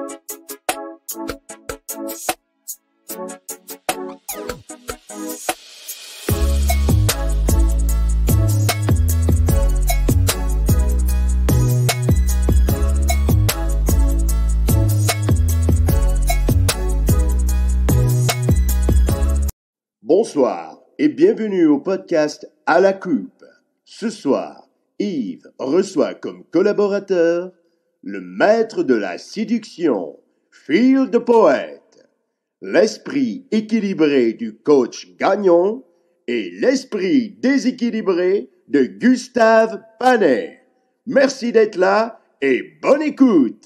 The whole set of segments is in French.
Bonsoir et bienvenue au podcast À la Coupe. Ce soir, Yves reçoit comme collaborateur le maître de la séduction, Phil the Poet, l'esprit équilibré du coach Gagnon et l'esprit déséquilibré de Gustave Panet. Merci d'être là et bonne écoute.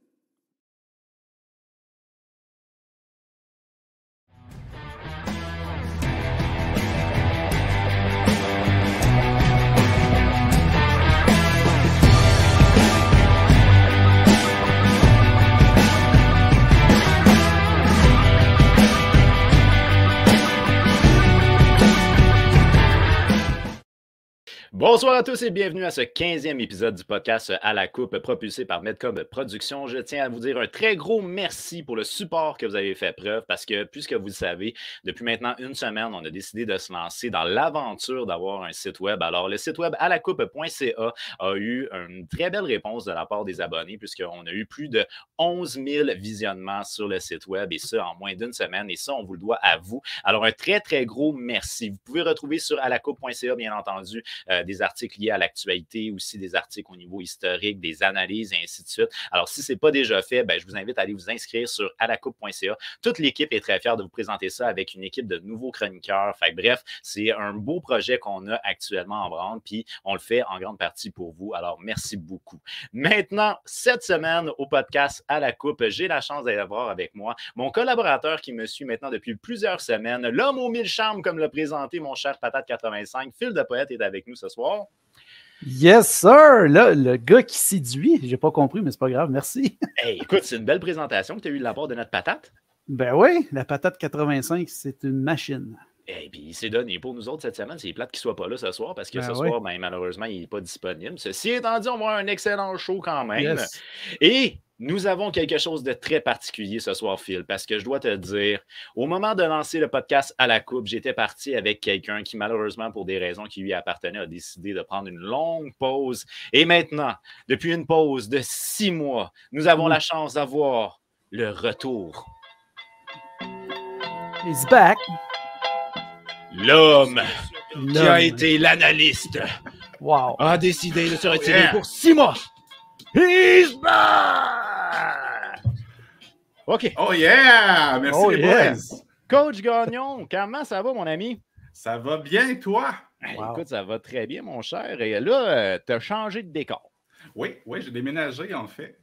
Bonsoir à tous et bienvenue à ce 15e épisode du podcast À la Coupe propulsé par Medcom Productions. Je tiens à vous dire un très gros merci pour le support que vous avez fait preuve parce que, puisque vous le savez, depuis maintenant une semaine, on a décidé de se lancer dans l'aventure d'avoir un site web. Alors, le site web alacoupe.ca a eu une très belle réponse de la part des abonnés puisqu'on a eu plus de 11 000 visionnements sur le site web et ça en moins d'une semaine et ça, on vous le doit à vous. Alors, un très, très gros merci. Vous pouvez retrouver sur alacoupe.ca, bien entendu, des articles liés à l'actualité, aussi des articles au niveau historique, des analyses et ainsi de suite. Alors, si ce n'est pas déjà fait, je vous invite à aller vous inscrire sur alacoupe.ca. Toute l'équipe est très fière de vous présenter ça avec une équipe de nouveaux chroniqueurs. Bref, c'est un beau projet qu'on a actuellement en branle, puis on le fait en grande partie pour vous. Alors, merci beaucoup. Maintenant, cette semaine, au podcast À la Coupe, j'ai la chance d'avoir avec moi mon collaborateur qui me suit maintenant depuis plusieurs semaines, l'homme aux 1000 charmes, comme l'a présenté mon cher Patate 85. Phil the Poet est avec nous ce soir. Yes, sir! Là, le gars qui séduit, j'ai pas compris, mais c'est pas grave, merci. Hey, écoute, c'est une belle présentation que tu as eue de la part de notre patate. Ben oui, la patate 85, c'est une machine. Et puis, il s'est donné pour nous autres cette semaine. C'est plate qu'il ne soit pas là ce soir parce que ce soir, malheureusement, il n'est pas disponible. Ceci étant dit, on va avoir un excellent show quand même. Yes. Et nous avons quelque chose de très particulier ce soir, Phil, parce que je dois te dire, au moment de lancer le podcast À la Coupe, j'étais parti avec quelqu'un qui, malheureusement, pour des raisons qui lui appartenaient, a décidé de prendre une longue pause. Et maintenant, depuis une pause de 6 mois, nous avons la chance d'avoir le retour. He's back. L'homme qui a été l'analyste a décidé de se retirer pour 6 mois. He's back! OK. Oh yeah! Merci les boys! Coach Gagnon, comment ça va, mon ami? Ça va bien, toi? Écoute, ça va très bien, mon cher. Et là, tu as changé de décor. Oui, j'ai déménagé, en fait.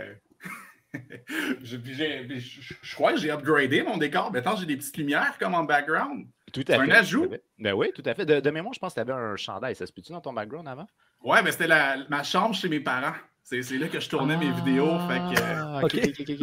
Je crois que j'ai upgradé mon décor. Maintenant, j'ai des petites lumières comme en background. Tout à fait. C'est un ajout. Ben oui, tout à fait. De mémoire, je pense que tu avais un chandail. Ça se peut-tu dans ton background avant? Oui, mais c'était ma chambre chez mes parents. C'est là que je tournais mes vidéos. OK.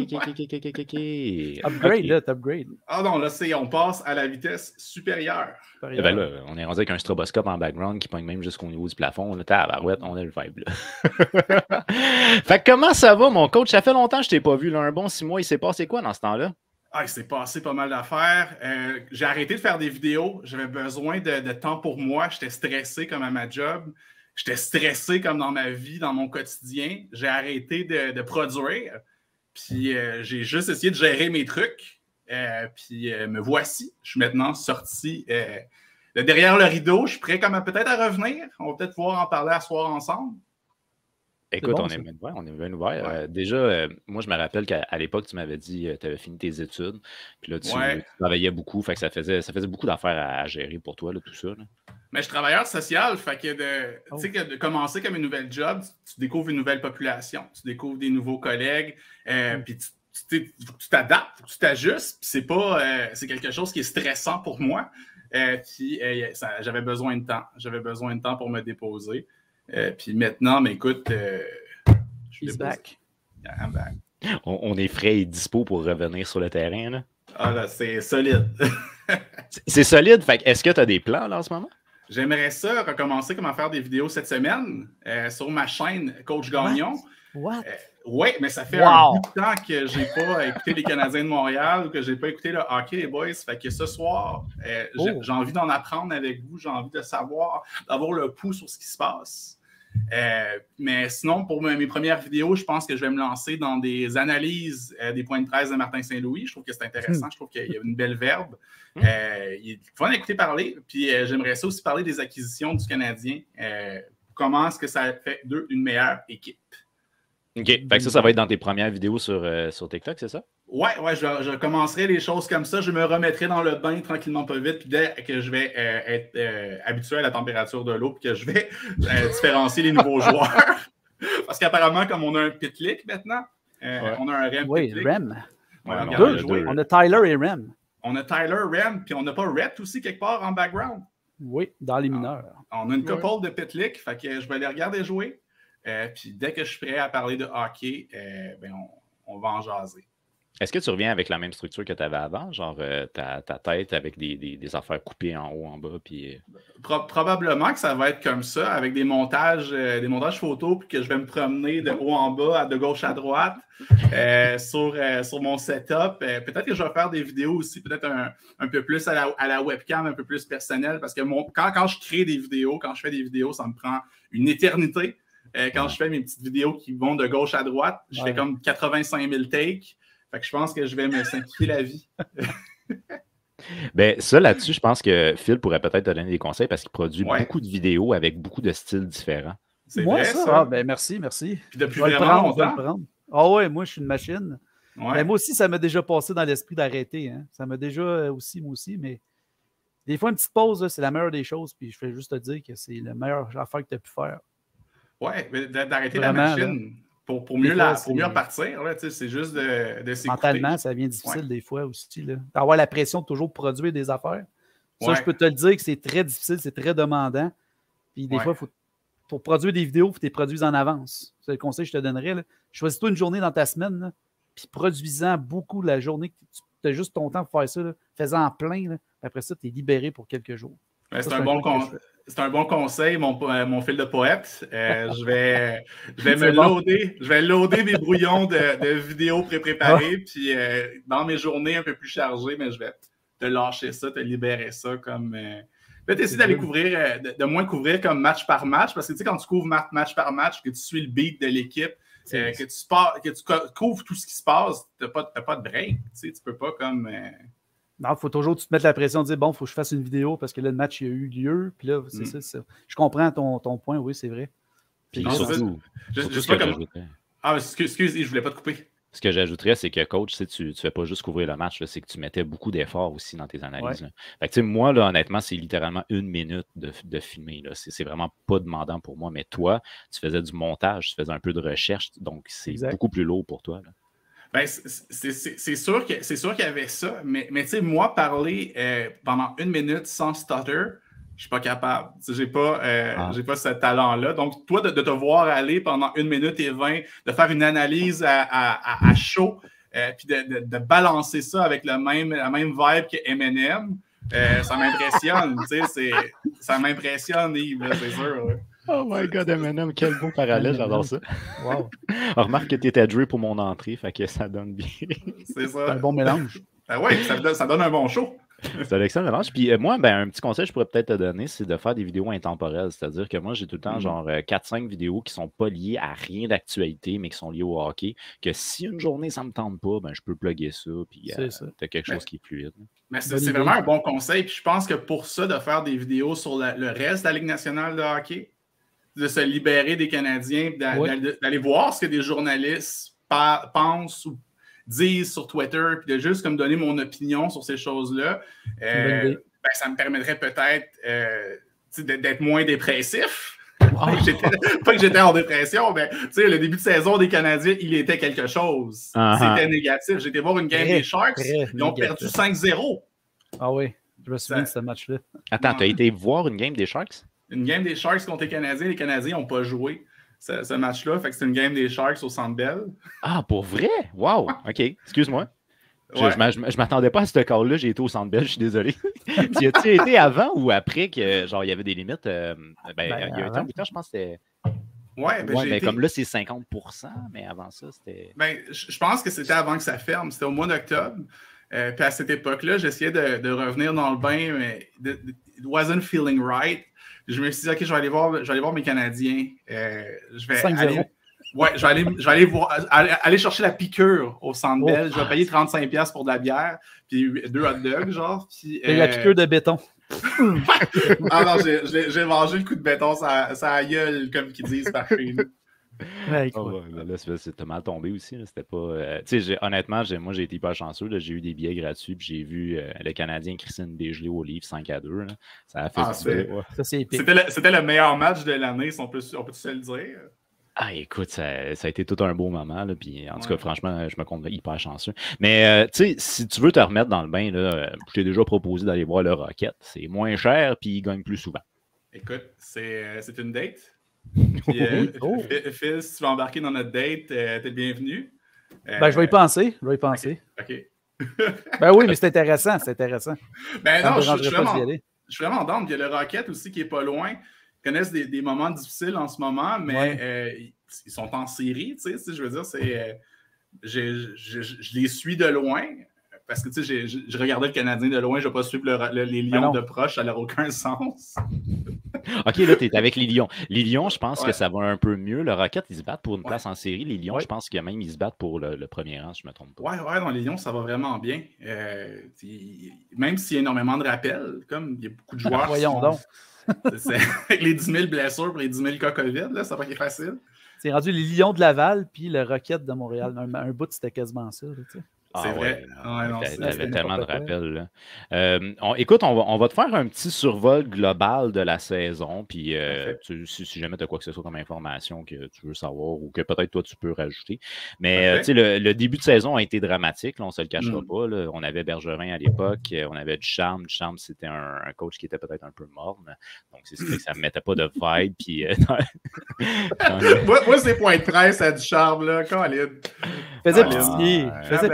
Upgrade, là, t'upgrade. Ah non, là, on passe à la vitesse supérieure. Ben là, on est rendu avec un stroboscope en background qui pogne même jusqu'au niveau du plafond. Là, tabarouette, on a le vibe, là. Fait que comment ça va, mon coach? Ça fait longtemps que je t'ai pas vu, là, un bon 6 mois. Il s'est passé quoi dans ce temps-là? Il s'est passé pas mal d'affaires. J'ai arrêté de faire des vidéos. J'avais besoin de temps pour moi. J'étais stressé comme à ma job. J'étais stressé comme dans ma vie, dans mon quotidien. J'ai arrêté de produire. Puis j'ai juste essayé de gérer mes trucs. Puis me voici. Je suis maintenant sorti de derrière le rideau. Je suis prêt peut-être à revenir. On va peut-être pouvoir en parler à soir ensemble. Écoute, bon, on est bien ouvert. Ouais. Déjà, moi, je me rappelle qu'à l'époque, tu m'avais dit que tu avais fini tes études. Puis là, tu travaillais beaucoup. Fait que ça faisait beaucoup d'affaires à gérer pour toi, là, tout ça. Là. Mais je suis travailleur social. Fait que de commencer comme une nouvelle job, tu découvres une nouvelle population. Tu découvres des nouveaux collègues. Puis tu t'adaptes, tu t'ajustes. Puis c'est quelque chose qui est stressant pour moi. Puis j'avais besoin de temps. J'avais besoin de temps pour me déposer. Puis maintenant, mais écoute, je suis back. Yeah, I'm back. On est frais et dispo pour revenir sur le terrain. Là. Ah là, c'est solide. C'est solide. Fait est-ce que tu as des plans là, en ce moment? J'aimerais ça recommencer comme à faire des vidéos cette semaine sur ma chaîne Coach Gagnon. What? Oui, mais ça fait un bout de temps que je n'ai pas écouté les Canadiens de Montréal ou que je n'ai pas écouté le hockey, les boys. Fait que ce soir, j'ai envie d'en apprendre avec vous. J'ai envie de savoir, d'avoir le pouls sur ce qui se passe. Mais sinon, pour mes premières vidéos, je pense que je vais me lancer dans des analyses des points de presse de Martin Saint-Louis. Je trouve que c'est intéressant. Je trouve qu'il y a une belle verbe. Il est fun d'écouter parler. Puis j'aimerais ça aussi parler des acquisitions du Canadien. Comment est-ce que ça fait d'eux une meilleure équipe? OK. Fait que ça va être dans tes premières vidéos sur TikTok, c'est ça? Ouais, je commencerai les choses comme ça. Je me remettrai dans le bain tranquillement, pas vite. Puis dès que je vais être habitué à la température de l'eau, puis que je vais différencier les nouveaux joueurs. Parce qu'apparemment, comme on a un Pitlick maintenant, on a un Rem. Oui, Pitlick. Rem. On a Tyler et Rem. On a Tyler, Rem, puis on n'a pas Rhett aussi quelque part en background. Oui, dans les mineurs. On a une couple de Pitlick, fait que je vais les regarder jouer. Puis dès que je suis prêt à parler de hockey, on va en jaser. Est-ce que tu reviens avec la même structure que tu avais avant? Genre ta tête avec des affaires coupées en haut, en bas? Puis... Probablement que ça va être comme ça, avec des montages photos, puis que je vais me promener de haut en bas, de gauche à droite, sur mon setup. Peut-être que je vais faire des vidéos aussi, peut-être un peu plus à la webcam, un peu plus personnel, parce que quand je crée des vidéos, quand je fais des vidéos, ça me prend une éternité. Quand je fais mes petites vidéos qui vont de gauche à droite, je fais comme 85 000 takes. Fait que je pense que je vais me simplifier la vie. Ben, ça, là-dessus, je pense que Phil pourrait peut-être te donner des conseils parce qu'il produit beaucoup de vidéos avec beaucoup de styles différents. C'est vrai, ça? Ah, ben merci. Puis depuis vraiment longtemps. Ah ouais, moi, je suis une machine. Ouais. Ben, moi aussi, ça m'a déjà passé dans l'esprit d'arrêter. Hein. Ça m'a déjà aussi, moi aussi, mais des fois, une petite pause, là, c'est la meilleure des choses. Puis je fais juste te dire que c'est la meilleure affaire que tu as pu faire. Ouais, d'arrêter la machine. Là. Pour mieux repartir, c'est juste de s'écouter. Mentalement, ça devient difficile des fois aussi. D'avoir la pression de toujours produire des affaires. Ça, je peux te le dire que c'est très difficile, c'est très demandant. Puis des fois, pour produire des vidéos, il faut que tu les produises en avance. C'est le conseil que je te donnerais. Là. Choisis-toi une journée dans ta semaine, là, puis produisant beaucoup la journée, tu as juste ton temps pour faire ça. Fais-en plein. Là. Après ça, tu es libéré pour quelques jours. C'est un bon conseil, mon fil de poète. Je vais loader mes brouillons de vidéos pré-préparées, puis dans mes journées un peu plus chargées, mais je vais te lâcher ça, te libérer ça comme. Peut-être essayer d'aller couvrir, de moins couvrir comme match par match, parce que tu sais, quand tu couvres match par match, que tu suis le beat de l'équipe, que tu couvres tout ce qui se passe, tu n'as pas de break. Tu peux pas comme. Non, il faut toujours te mettre la pression de dire bon, il faut que je fasse une vidéo parce que là, le match il a eu lieu. Puis là, c'est ça. Je comprends ton point, oui, c'est vrai. Puis surtout, excuse, je voulais pas te couper. Ce que j'ajouterais, c'est que coach, tu ne fais pas juste couvrir le match, c'est que tu mettais beaucoup d'efforts aussi dans tes analyses. Là. Fait que, moi, là, honnêtement, c'est littéralement 1 minute de filmer. C'est vraiment pas demandant pour moi. Mais toi, tu faisais du montage, tu faisais un peu de recherche, donc c'est beaucoup plus lourd pour toi. Là. Ben, c'est sûr qu'il y avait ça, mais tu sais, moi, parler pendant 1 minute sans stutter, je suis pas capable. J'ai pas ce talent-là. Donc, toi, de te voir aller pendant 1 minute et 20, de faire une analyse à chaud, puis de balancer ça avec la même vibe que Eminem, ça m'impressionne. Ça m'impressionne, Yves, c'est sûr. Là. Oh my God, Eminem, quel beau parallèle, j'adore ça. Wow. Remarque que tu étais Dre pour mon entrée, fait que ça donne bien. C'est ça. C'est un bon mélange. Ben oui, ça donne un bon show. C'est un excellent mélange. Puis moi, un petit conseil que je pourrais peut-être te donner, c'est de faire des vidéos intemporelles. C'est-à-dire que moi, j'ai tout le temps genre 4-5 vidéos qui ne sont pas liées à rien d'actualité, mais qui sont liées au hockey. Que si une journée, ça ne me tente pas, je peux plugger ça. Puis tu as quelque chose qui est fluide. Mais c'est vraiment un bon conseil. Puis je pense que pour ça, de faire des vidéos sur le reste de la Ligue nationale de hockey, de se libérer des Canadiens, d'aller voir ce que des journalistes pensent ou disent sur Twitter, puis de juste comme donner mon opinion sur ces choses-là, ça me permettrait peut-être d'être moins dépressif. Pas que j'étais en dépression, mais le début de saison des Canadiens, il était quelque chose. C'était négatif. J'ai été voir une game des Sharks, ils ont perdu 5-0. Ah oui, je me souviens de ce match-là. Attends, tu as été voir une game des Sharks? Une game des Sharks contre les Canadiens n'ont pas joué ce match-là. Fait que c'est une game des Sharks au Centre Bell. Ah, pour vrai? Wow! OK, excuse-moi. Je m'attendais pas à ce call-là. J'ai été au Centre Bell, je suis désolé. Tu as-tu été avant ou après que genre il y avait des limites? Il y a eu un bout de temps, je pense que c'était. Ouais, mais comme là, c'est 50%, mais avant ça, c'était. Je pense que c'était avant que ça ferme. C'était au mois d'octobre. Puis à cette époque-là, j'essayais de revenir dans le bain, mais it wasn't feeling right. Je me suis dit, OK, je vais aller voir mes Canadiens. Je vais aller. Ouais, je vais aller chercher la piqûre au Centre Bell. Je vais payer 35$ pour de la bière, puis 2 hot dogs, genre. Puis, la piqûre de béton. Ah non, j'ai mangé le coup de béton, ça a gueule, comme qu'ils disent par chez nous. Ouais, là, t'as mal tombé aussi. C'était pas. Honnêtement, moi, j'ai été hyper chanceux. Là, j'ai eu des billets gratuits, puis j'ai vu le Canadien Christine dégelé au livre 5-2. Là. Ça a fait ça, c'est épique. C'était le meilleur match de l'année, si on peut se le dire. Ah, écoute, ça a été tout un beau moment. Là, puis, en tout cas, franchement, je me compte hyper chanceux. Mais, tu sais, si tu veux te remettre dans le bain, là, je t'ai déjà proposé d'aller voir le Rocket. C'est moins cher, puis il gagne plus souvent. Écoute, c'est une date. Puis, Phil, si tu veux embarquer dans notre date, t'es le bienvenu. Je vais y penser. OK. Ben oui, mais c'est intéressant. Ben non, je suis vraiment down. Il y a le Rocket aussi qui est pas loin. Ils connaissent des moments difficiles en ce moment, mais ils sont en série, tu sais, je veux dire, je les suis de loin, parce que, tu sais, je regardais le Canadien de loin, je ne vais pas suivre les Lions de proche, ça n'a aucun sens. OK, là, tu es avec les Lions. Les Lions, je pense que ça va un peu mieux. Le Rocket, ils se battent pour une place en série. Les Lions, je pense que même ils se battent pour le premier rang, si je ne me trompe pas. Ouais, dans les Lions, ça va vraiment bien. Même s'il y a énormément de rappels, comme il y a beaucoup de joueurs. Voyons donc. Avec les 10 000 blessures pour les 10 000 cas COVID, là, ça va pas être facile. C'est rendu les Lions de Laval puis le Rocket de Montréal. Un bout, c'était quasiment ça. Là, c'est vrai. T'avais tellement de rappels. Écoute, on va te faire un petit survol global de la saison. Puis si jamais tu as quoi que ce soit comme information que tu veux savoir ou que peut-être toi tu peux rajouter. Mais le début de saison a été dramatique. Là, on ne se le cachera pas. Là. On avait Bergevin à l'époque. On avait Ducharme. Ducharme, c'était un coach qui était peut-être un peu morne. Donc, c'est que ça ne mettait pas de vibe. Puis, moi, c'est point de presse à Ducharme. Là, Colin. Faisait pitié.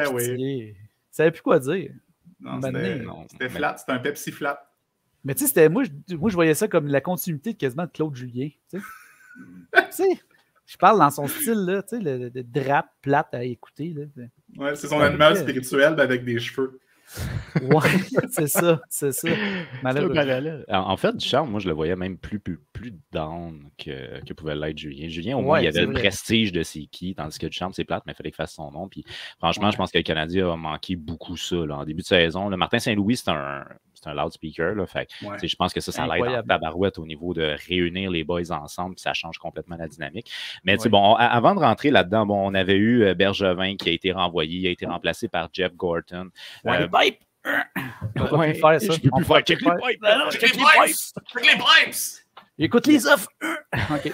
Il savait plus quoi dire. Non, c'était flat, c'était un Pepsi flat. Mais tu sais, moi, je voyais ça comme la continuité quasiment de Claude Julien. Tu sais, je parle dans son style, là, tu sais, le drap plate à écouter. Là. Ouais, c'est son animal spirituel avec des cheveux. Ouais, c'est ça. Malheureusement. En fait, Ducharme, moi, je le voyais même plus down que pouvait l'être Julien. Julien, au moins, il y avait le prestige de c'est qui, tandis que Ducharme, c'est plate, mais il fallait qu'il fasse son nom. Puis, franchement, je pense que le Canadien a manqué beaucoup ça. Là. En début de saison, le Martin Saint-Louis, c'est un loudspeaker. Là, fait, je pense que ça l'aide en tabarouette au niveau de réunir les boys ensemble, puis ça change complètement la dynamique. Mais bon, avant de rentrer là-dedans, on avait eu Bergevin qui a été renvoyé, il a été remplacé par Jeff Gorton. Pipe! On peut plus faire ça. Je peux plus faire check les pipes. Check les pipes! Écoute les offres! OK.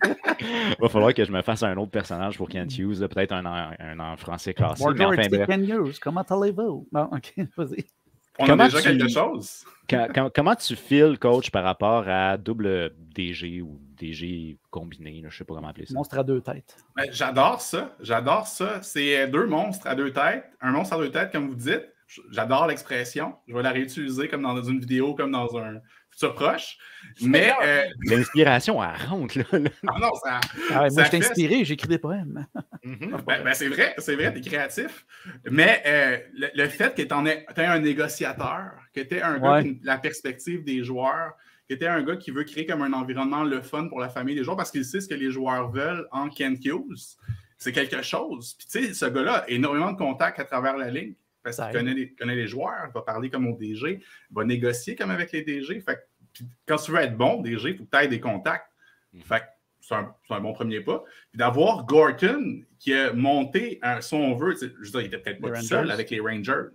Il va falloir que je me fasse un autre personnage pour Kent Hughes, peut-être un en français classique. Kent Hughes, comment allez-vous? Non, OK, vas-y. On a déjà quelque chose. Comment tu files, coach, par rapport à double DG ou DG combiné? Là, je ne sais pas comment appeler ça. Monstre à deux têtes. Ben, j'adore ça. C'est 2 monstres à 2 têtes. Un monstre à 2 têtes, comme vous dites. J'adore l'expression. Je vais la réutiliser comme dans une vidéo, comme dans un futur proche. Mais l'inspiration, elle rentre. Là. Ah non, ça. Moi, je t'ai inspiré, j'écris des poèmes. Ben, c'est vrai, t'es créatif. Mais le fait que tu es un négociateur, que tu es un gars qui a la perspective des joueurs, que tu es un gars qui veut créer comme un environnement le fun pour la famille des joueurs parce qu'il sait ce que les joueurs veulent en Kent Hughes, c'est quelque chose. Puis tu sais, ce gars-là a énormément de contacts à travers la ligue. Parce qu'il connaît les joueurs, il va parler comme au DG, il va négocier comme avec les DG. Fait que, quand tu veux être bon, DG, il faut que tu aies des contacts. Fait que c'est un bon premier pas. Puis d'avoir Gorton qui a monté, si on veut, je veux dire, il était peut-être pas tout seul avec les Rangers,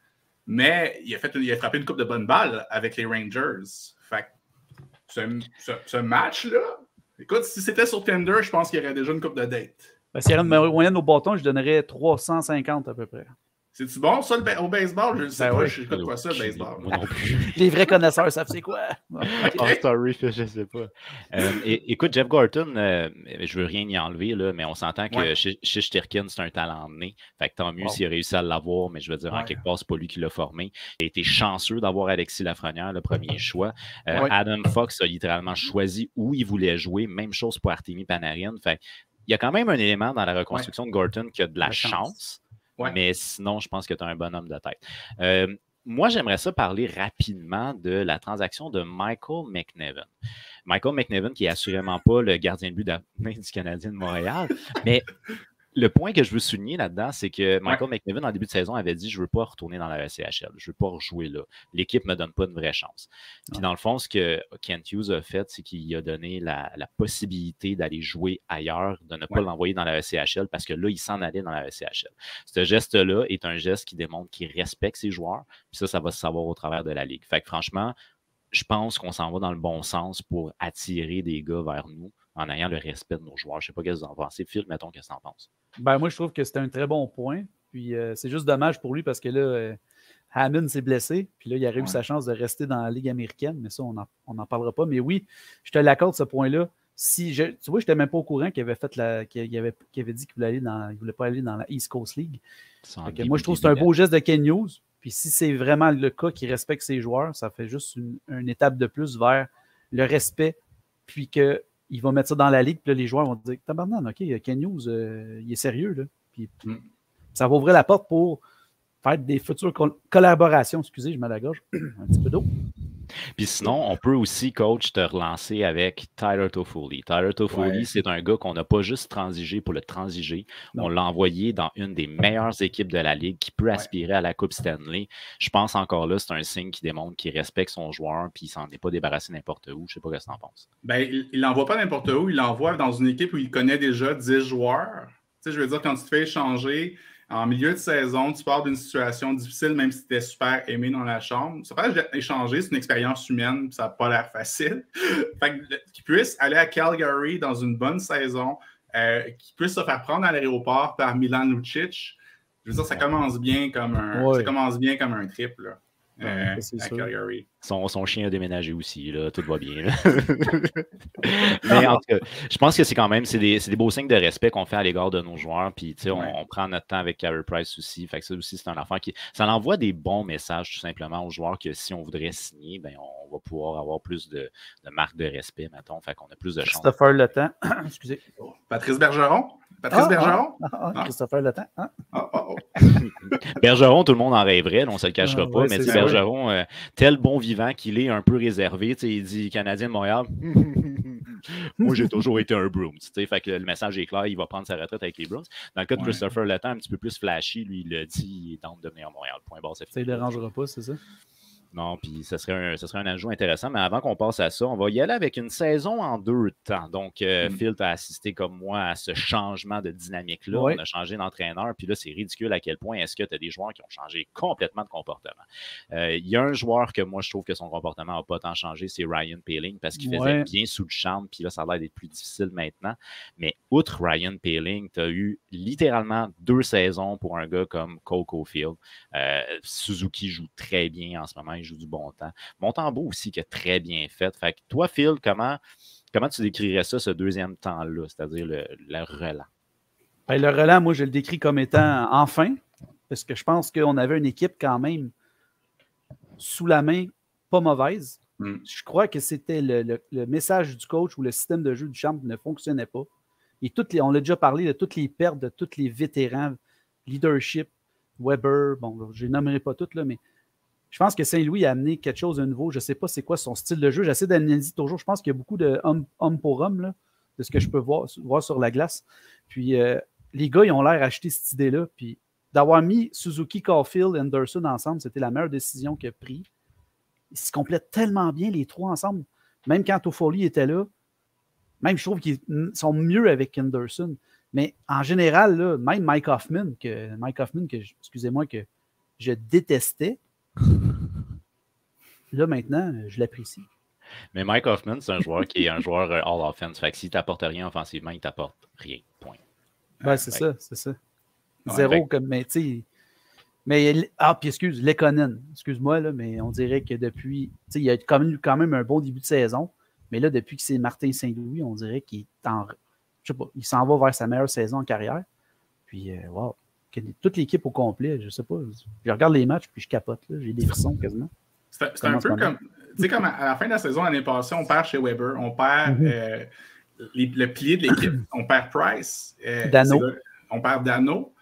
mais il a frappé une coupe de bonnes balles avec les Rangers. Fait que ce match-là, écoute, si c'était sur Tinder, je pense qu'il y aurait déjà une coupe de date. S'il y avait une moyenne au bâton, je donnerais 350 à peu près. C'est-tu bon, ça, au baseball? Je ne sais pas, je n'écoute pas ça, le baseball. Moi non plus. Les vrais connaisseurs savent c'est quoi. Oh, sorry, je sais pas. Écoute, Jeff Gorton, je veux rien y enlever, là, mais on s'entend que Shesterkin, c'est un talent né. Fait que tant mieux s'il a réussi à l'avoir, mais je veux dire, en quelque part, c'est pas lui qui l'a formé. Il a été chanceux d'avoir Alexis Lafrenière, le premier choix. Adam Fox a littéralement choisi où il voulait jouer. Même chose pour Artemi Panarin. Fait il y a quand même un élément dans la reconstruction de Gorton qui a de la chance. Mais sinon, je pense que tu as un bonhomme de tête. Moi, j'aimerais ça parler rapidement de la transaction de Michael McNevin. Michael McNevin, qui n'est assurément pas le gardien de but d'avenir du Canadien de Montréal, mais le point que je veux souligner là-dedans, c'est que Michael McNevin, en début de saison, avait dit « Je ne veux pas retourner dans la ECHL. Je ne veux pas rejouer là. L'équipe ne me donne pas une vraie chance. » Puis dans le fond, ce que Kent Hughes a fait, c'est qu'il a donné la possibilité d'aller jouer ailleurs, de ne pas l'envoyer dans la ECHL parce que là, il s'en allait dans la ECHL. Ce geste-là est un geste qui démontre qu'il respecte ses joueurs. Puis ça va se savoir au travers de la Ligue. Fait que franchement, je pense qu'on s'en va dans le bon sens pour attirer des gars vers nous en ayant le respect de nos joueurs. Je ne sais pas ce que vous en pensez. Phil, mettons, qu'est-ce que tu en penses? Ben, moi, je trouve que c'était un très bon point. Puis c'est juste dommage pour lui parce que là, Hammond s'est blessé. Puis là, il aurait eu sa chance de rester dans la Ligue américaine. Mais ça, on n'en parlera pas. Mais oui, je te l'accorde, ce point-là. Tu vois, je n'étais même pas au courant qu'il avait dit qu'il ne voulait pas aller dans la East Coast League. Moi, je trouve que c'est un beau geste de Ken Hughes. Puis si c'est vraiment le cas qu'il respecte ses joueurs, ça fait juste une étape de plus vers le respect. Puis qu'il va mettre ça dans la ligue. Puis là, les joueurs vont dire tabarnak, OK, Ken Hughes, il est sérieux. Là. Puis ça va ouvrir la porte pour faire des futures collaborations. Excusez, je mets la gorge. Un petit peu d'eau. Puis sinon, on peut aussi, coach, te relancer avec Tyler Toffoli. Tyler Toffoli, c'est un gars qu'on n'a pas juste transigé pour le transiger. Non. On l'a envoyé dans une des meilleures équipes de la Ligue qui peut aspirer à la Coupe Stanley. Je pense encore là, c'est un signe qui démontre qu'il respecte son joueur puis il s'en est pas débarrassé n'importe où. Je sais pas ce que tu en penses. Ben, il l'envoie pas n'importe où. Il l'envoie dans une équipe où il connaît déjà 10 joueurs. Tu sais, je veux dire, quand tu te fais échanger en milieu de saison, tu pars d'une situation difficile, même si tu es super aimé dans la chambre. Ça peut être échanger, c'est une expérience humaine, ça n'a pas l'air facile. Fait qu'il puisse aller à Calgary dans une bonne saison, qu'il puisse se faire prendre à l'aéroport par Milan Lucic. Je veux dire, ça commence bien comme un trip, là. À Calgary. Son chien a déménagé aussi, là, tout va bien. Mais en tout cas, je pense que c'est quand même des beaux signes de respect qu'on fait à l'égard de nos joueurs. Puis on prend notre temps avec Carey Price aussi. Fait que ça aussi, c'est un affaire ça envoie des bons messages tout simplement aux joueurs que si on voudrait signer, ben, on va pouvoir avoir plus de marques de respect, mettons. Fait qu'on a plus de chance. Christopher Le Temps. Excusez. Patrice Bergeron? Bergeron? Christopher Le Temps. Bergeron, tout le monde en rêverait, on ne se le cachera pas, mais Bergeron, tel bon vivant qu'il est, un peu réservé, il dit Canadien de Montréal, moi j'ai toujours été un Bruins, fait que le message est clair, il va prendre sa retraite avec les Bruins. Dans le cas de Christopher Le Temps, un petit peu plus flashy, lui il le dit, il tente de venir à Montréal, point barre, c'est fini. Ça ne dérangera pas, c'est ça? Non, puis ce serait un ajout intéressant. Mais avant qu'on passe à ça, on va y aller avec une saison en 2 temps. Donc, Phil, tu as assisté comme moi à ce changement de dynamique-là. On a changé d'entraîneur. Puis là, c'est ridicule à quel point est-ce que tu as des joueurs qui ont changé complètement de comportement. Il y a un joueur que moi, je trouve que son comportement n'a pas tant changé, c'est Ryan Poehling, parce qu'il faisait bien sous le champ. Puis là, ça a l'air d'être plus difficile maintenant. Mais outre Ryan Poehling, tu as eu littéralement 2 saisons pour un gars comme Cole Caulfield. Suzuki joue très bien en ce moment. Il joue du bon temps. Montembeault aussi qui a très bien fait. Fait que toi, Phil, comment tu décrirais ça, ce deuxième temps-là, c'est-à-dire le relent? Ben, le relent, moi, je le décris comme étant enfin, parce que je pense qu'on avait une équipe quand même sous la main pas mauvaise. Je crois que c'était le message du coach ou le système de jeu du champ ne fonctionnait pas. Et on l'a déjà parlé de toutes les pertes de tous les vétérans, leadership, Weber, bon, je ne les nommerai pas toutes, là, mais je pense que Saint-Louis a amené quelque chose de nouveau. Je ne sais pas c'est quoi son style de jeu. J'essaie d'analyser toujours. Je pense qu'il y a beaucoup de homme pour homme, là, de ce que je peux voir sur la glace. Puis les gars, ils ont l'air d'acheter cette idée-là. Puis d'avoir mis Suzuki, Caulfield et Anderson ensemble, c'était la meilleure décision qu'il a prise. Ils se complètent tellement bien, les trois ensemble. Même quand Toffoli était là, même je trouve qu'ils sont mieux avec Anderson. Mais en général, là, même Mike Hoffman, excusez-moi, que je détestais, là, maintenant, je l'apprécie. Mais Mike Hoffman, c'est un joueur qui est un joueur all-offense. Fait que s'il ne t'apporte rien offensivement, il ne t'apporte rien. Point. Ben, c'est ça. Zéro comme, mais tu sais, Mais, puis Lekonen, excuse-moi, là, mais on dirait que depuis, il y a quand même un bon début de saison, mais là, depuis que c'est Martin Saint-Louis, on dirait qu'il est je sais pas, il s'en va vers sa meilleure saison en carrière. Puis, wow, toute l'équipe au complet, je sais pas, je regarde les matchs, puis je capote, là, j'ai des frissons quasiment. C'est un peu comme, tu sais, comme à la fin de la saison l'année passée, on perd chez Weber, on perd le pilier de l'équipe, on perd Price, Dano. On perd Dano.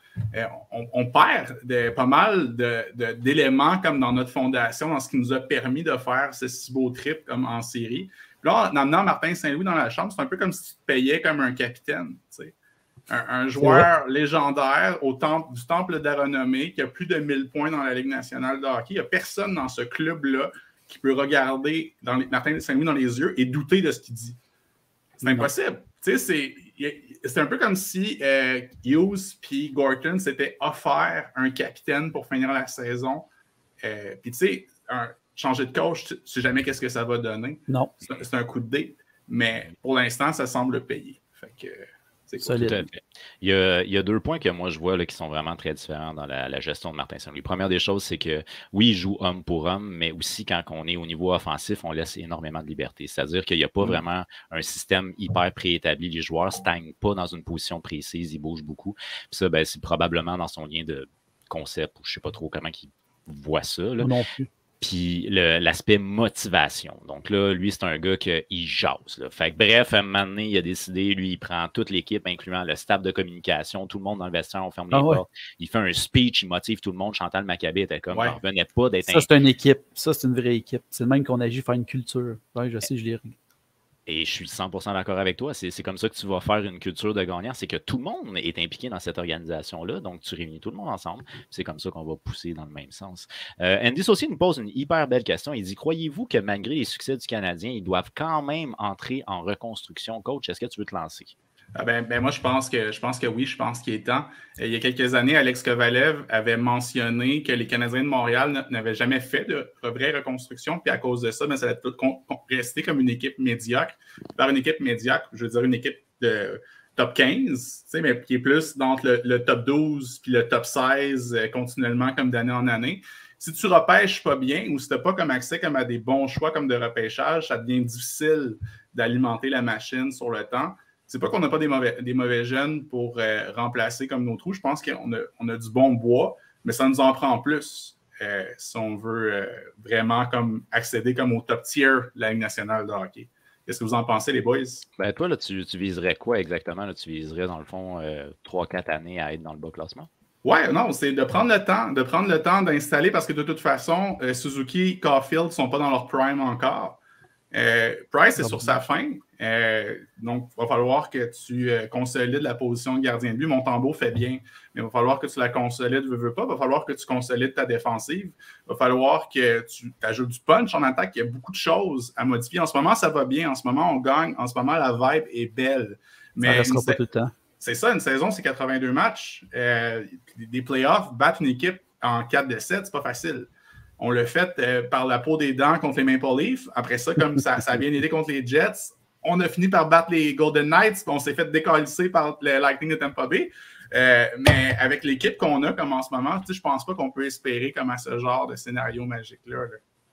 On perd pas mal d'éléments comme dans notre fondation, dans ce qui nous a permis de faire ce si beau trip comme en série. Puis là, en amenant Martin Saint-Louis dans la chambre, c'est un peu comme si tu te payais comme un capitaine. Tu sais. Un joueur légendaire du Temple de la Renommée qui a plus de 1000 points dans la Ligue nationale de hockey. Il n'y a personne dans ce club-là qui peut regarder Martin Saint-Louis dans les yeux et douter de ce qu'il dit. C'est impossible. Tu sais, c'est un peu comme si Hughes et Gorton s'étaient offert un capitaine pour finir la saison. Puis, tu sais, changer de coach, tu ne sais jamais qu'est-ce que ça va donner. Non. C'est un coup de dé. Mais pour l'instant, ça semble payer. Fait que c'est cool. Tout à fait. Il y a 2 points que moi je vois là, qui sont vraiment très différents dans la gestion de Martin Saint-Louis. Première des choses, c'est que oui, il joue homme pour homme, mais aussi quand on est au niveau offensif, on laisse énormément de liberté. C'est-à-dire qu'il n'y a pas vraiment un système hyper préétabli. Les joueurs ne stagnent pas dans une position précise, ils bougent beaucoup. Puis ça, ben, c'est probablement dans son lien de concept ou je ne sais pas trop comment il voit ça. Là. Non plus. Puis l'aspect motivation. Donc là, lui, c'est un gars qui jase. Là. Fait que bref, à un moment donné, il a décidé, lui, il prend toute l'équipe, incluant le staff de communication, tout le monde dans le vestiaire, on ferme les portes. Il fait un speech, il motive tout le monde. Chantal Maccabé était comme, il ne revenait pas d'être... Ça, c'est une équipe. Ça, c'est une vraie équipe. C'est le même qu'on agit faire une culture. Oui, je sais, je l'ai ri. Et je suis 100% d'accord avec toi. C'est comme ça que tu vas faire une culture de gagnant. C'est que tout le monde est impliqué dans cette organisation-là. Donc, tu réunis tout le monde ensemble. C'est comme ça qu'on va pousser dans le même sens. Andy Saucier nous pose une hyper belle question. Il dit, croyez-vous que malgré les succès du Canadien, ils doivent quand même entrer en reconstruction? Coach, est-ce que tu veux te lancer? Moi, je pense que oui, je pense qu'il est temps. Il y a quelques années, Alex Kovalev avait mentionné que les Canadiens de Montréal n'avaient jamais fait de vraie reconstruction, puis à cause de ça, ça allait rester comme une équipe médiocre. Par une équipe médiocre, je veux dire une équipe de top 15, mais qui est plus dans le top 12 puis le top 16 continuellement comme d'année en année. Si tu repêches pas bien ou si tu n'as pas comme accès comme à des bons choix comme de repêchage, ça devient difficile d'alimenter la machine sur le temps. C'est pas qu'on n'a pas des mauvais jeunes pour remplacer comme nos trous. Je pense qu'on a du bon bois, mais ça nous en prend plus si on veut vraiment comme accéder comme au top tier de la Ligue nationale de hockey. Qu'est-ce que vous en pensez, les boys? Ben, toi, là, tu viserais quoi exactement? Là, tu viserais, dans le fond, 3-4 années à être dans le bas classement? Ouais, non, c'est de prendre le temps d'installer parce que de toute façon, Suzuki, Caulfield ne sont pas dans leur prime encore. Price est sur sa fin. Donc, il va falloir que tu consolides la position de gardien de but. Montembeault fait bien, mais il va falloir que tu la consolides, veux pas. Il va falloir que tu consolides ta défensive. Il va falloir que tu ajoutes du punch en attaque. Il y a beaucoup de choses à modifier. En ce moment, ça va bien. En ce moment, on gagne. En ce moment, la vibe est belle. Mais ça ne restera pas tout le temps. C'est ça, une saison, c'est 82 matchs. Des playoffs, battre une équipe en 4-7, c'est pas facile. On l'a fait par la peau des dents contre les Maple Leafs. Après ça, comme ça a bien aidé contre les Jets, on a fini par battre les Golden Knights. On s'est fait décalisser par le Lightning de Tampa Bay. Mais avec l'équipe qu'on a comme en ce moment, je pense pas qu'on peut espérer comme à ce genre de scénario magique-là.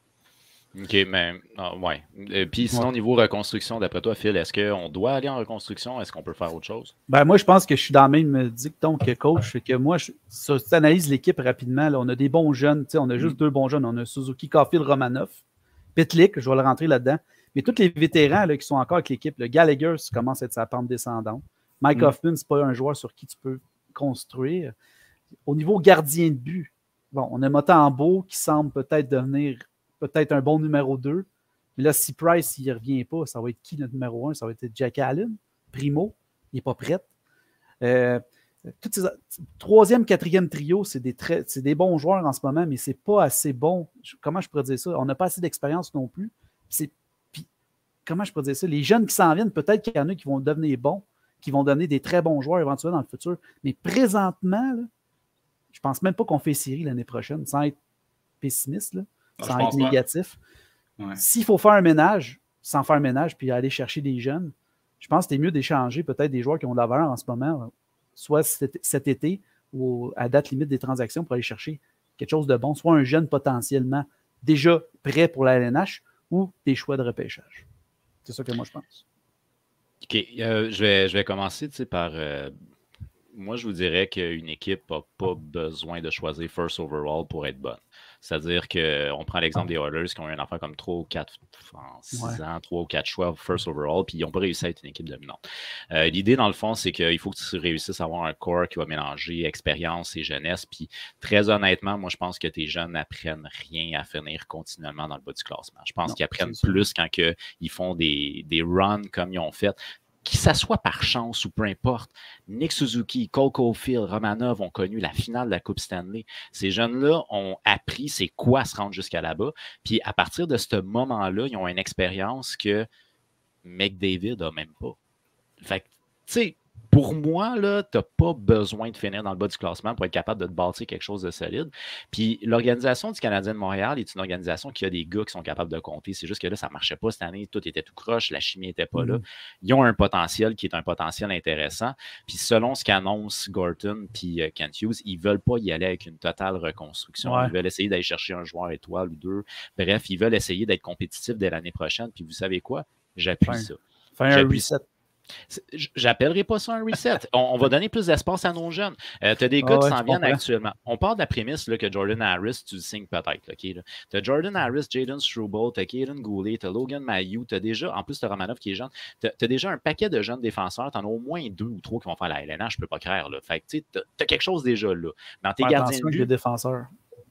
OK, mais ouais. Puis sinon, niveau reconstruction, d'après toi, Phil, est-ce qu'on doit aller en reconstruction? Est-ce qu'on peut faire autre chose? Ben, moi, je pense que je suis dans le même dicton que coach. Que moi, si tu analyses l'équipe rapidement, là, on a des bons jeunes. On a juste 2 bons jeunes. On a Suzuki, Caulfield, Romanov. Pitlick, je vais le rentrer là-dedans. Mais tous les vétérans là, qui sont encore avec l'équipe, le Gallagher commence à être sa pente descendante. Mike Hoffman, ce n'est pas un joueur sur qui tu peux construire. Au niveau gardien de but, bon, on a Montembeault qui semble peut-être devenir un bon numéro 2. Mais là, si Price, il ne revient pas, ça va être qui notre numéro 1? Ça va être Jack Allen, Primo, il n'est pas prêt. Troisième, quatrième trio, c'est des bons joueurs en ce moment, mais ce n'est pas assez bon. Comment je pourrais dire ça? On n'a pas assez d'expérience non plus. Comment je pourrais dire ça? Les jeunes qui s'en viennent, peut-être qu'il y en a qui vont devenir bons, qui vont donner des très bons joueurs éventuellement dans le futur. Mais présentement, là, je ne pense même pas qu'on fait série l'année prochaine, sans être pessimiste, là, sans être négatif. Ouais. S'il faut faire un ménage, sans faire un ménage, puis aller chercher des jeunes, je pense que c'est mieux d'échanger peut-être des joueurs qui ont de la valeur en ce moment, soit cet été ou à date limite des transactions pour aller chercher quelque chose de bon, soit un jeune potentiellement déjà prêt pour la LNH ou des choix de repêchage. C'est ça que moi, je pense. OK. Je vais commencer par... moi, je vous dirais qu'une équipe n'a pas besoin de choisir first overall pour être bonne. C'est-à-dire qu'on prend l'exemple des Oilers qui ont eu un enfant comme 3 ou 4 en 6 ans, 3 ou 4 choix first overall, puis ils n'ont pas réussi à être une équipe dominante. L'idée, dans le fond, c'est qu'il faut que tu réussisses à avoir un corps qui va mélanger expérience et jeunesse. Puis très honnêtement, moi, je pense que tes jeunes n'apprennent rien à finir continuellement dans le bas du classement. Je pense qu'ils apprennent plus quand ils font des runs comme ils ont fait. Qu'il s'assoit par chance ou peu importe, Nick Suzuki, Cole Caulfield, Romanov ont connu la finale de la Coupe Stanley. Ces jeunes-là ont appris c'est quoi se rendre jusqu'à là-bas. Puis à partir de ce moment-là, ils ont une expérience que McDavid n'a même pas. Fait que, tu sais, pour moi, tu n'as pas besoin de finir dans le bas du classement pour être capable de te bâtir quelque chose de solide. Puis l'organisation du Canadien de Montréal est une organisation qui a des gars qui sont capables de compter. C'est juste que là, ça ne marchait pas cette année. Tout était tout croche. La chimie n'était pas là. Ils ont un potentiel qui est un potentiel intéressant. Puis selon ce qu'annonce Gorton puis Kent Hughes, ils ne veulent pas y aller avec une totale reconstruction. Ouais. Ils veulent essayer d'aller chercher un joueur étoile ou deux. Bref, ils veulent essayer d'être compétitifs dès l'année prochaine. Puis vous savez quoi? J'appuie ça. Faire un reset. J'appellerai pas ça un reset. On va donner plus d'espace à nos jeunes. Tu as des gars qui s'en viennent actuellement. On part de la prémisse là, que Jordan Harris, tu le signes peut-être. Okay, tu as Jordan Harris, Jayden Struble, tu as Kaden Goulet, tu as Logan Mailloux, tu as déjà, en plus, tu as Romanov qui est jeune. Tu as déjà un paquet de jeunes défenseurs. Tu en as au moins 2 ou 3 qui vont faire la LNH, je ne peux pas croire. Là. Fait que tu as quelque chose déjà là. Dans tes gardiens de but, les défenseurs.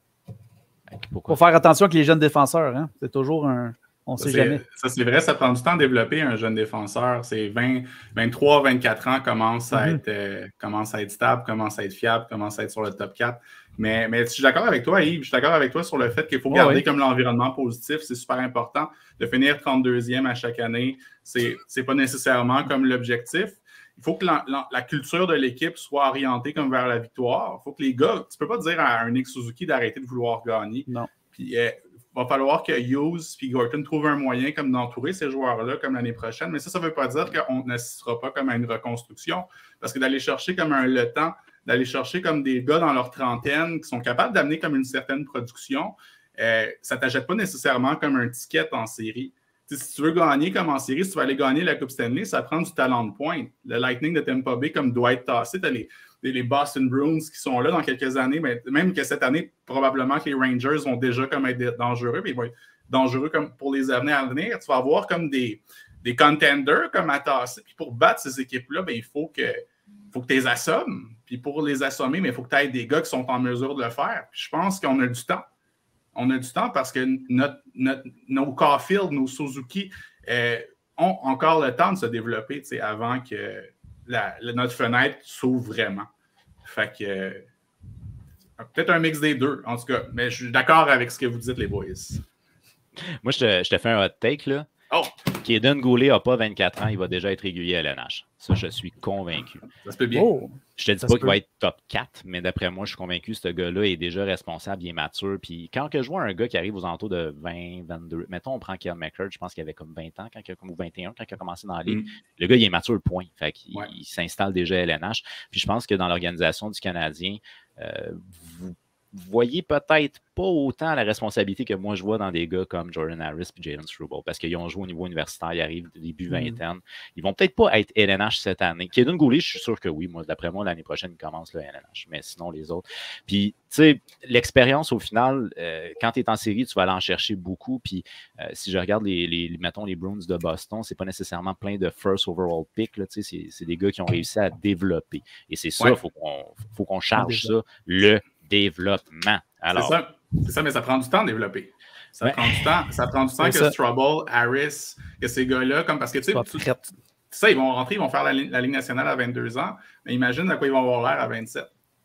Pourquoi? Faut faire attention avec les jeunes défenseurs. Hein? C'est toujours un... On ne sait jamais. Ça, c'est vrai, ça prend du temps de développer un jeune défenseur. C'est 23, 24 ans, commence à être stable, commence à être fiable, commence à être sur le top 4. Mais je suis d'accord avec toi, Yves. Je suis d'accord avec toi sur le fait qu'il faut garder comme l'environnement positif. C'est super important. De finir 32e à chaque année, c'est pas nécessairement comme l'objectif. Il faut que la culture de l'équipe soit orientée comme vers la victoire. Il faut que les gars... Tu ne peux pas dire à un Nick Suzuki d'arrêter de vouloir gagner. Non. Puis... il va falloir que Hughes et Gorton trouvent un moyen comme d'entourer ces joueurs-là comme l'année prochaine. Mais ça ne veut pas dire qu'on n'assistera pas comme à une reconstruction. Parce que d'aller chercher comme le temps, d'aller chercher comme des gars dans leur trentaine qui sont capables d'amener comme une certaine production, ça ne t'achète pas nécessairement comme un ticket en série. T'sais, si tu veux gagner comme en série, si tu veux aller gagner la Coupe Stanley, ça prend du talent de pointe. Le Lightning de Tampa Bay, comme doit être tassé, tu as les Boston Bruins qui sont là dans quelques années, mais même que cette année, probablement que les Rangers vont déjà comme être dangereux, mais ils vont être dangereux comme pour les années à venir. Tu vas avoir comme des contenders comme à tasser. Puis pour battre ces équipes-là, il faut que tu les assommes. Puis pour les assommer, il faut que tu aies des gars qui sont en mesure de le faire. Puis je pense qu'on a du temps. On a du temps parce que nos Caulfield, nos Suzuki ont encore le temps de se développer avant que notre fenêtre s'ouvre vraiment. Fait que peut-être un mix des deux, en tout cas. Mais je suis d'accord avec ce que vous dites, les boys. Moi, je te fais un hot take, là. Oh! Kaden Goulet n'a pas 24 ans, il va déjà être régulier à l'NH. Ça, je suis convaincu. Ça se peut bien. Oh, je te dis pas qu'il va être top 4, mais d'après moi, je suis convaincu que ce gars-là est déjà responsable, il est mature. Puis quand je vois un gars qui arrive aux alentours de 20, 22, mettons, on prend Kyle McCurd, je pense qu'il avait comme 20 ans, ou 21 quand il a commencé dans la ligue. Le gars, il est mature, point. Fait qu'il il s'installe déjà à l'NH. Puis je pense que dans l'organisation du Canadien, vous voyez peut-être pas autant la responsabilité que moi je vois dans des gars comme Jordan Harris et Jayden Struble, parce qu'ils ont joué au niveau universitaire, ils arrivent début vingtaine. Ils vont peut-être pas être LNH cette année. Kaden Goulet, je suis sûr que oui. Moi, d'après moi, l'année prochaine, il commence le LNH, mais sinon les autres. Puis, tu sais, l'expérience au final, quand tu es en série, tu vas aller en chercher beaucoup. Puis, si je regarde mettons les Bruins de Boston, c'est pas nécessairement plein de first overall pick. C'est des gars qui ont réussi à développer. Et c'est ça, il faut qu'on charge ça, le développement. Alors, c'est ça, mais ça prend du temps de développer. Ça prend du temps que Struble, Harris, que ces gars-là, comme parce que tu sais, ils vont rentrer, ils vont faire la Ligue nationale à 22 ans, mais imagine à quoi ils vont avoir l'air à 27.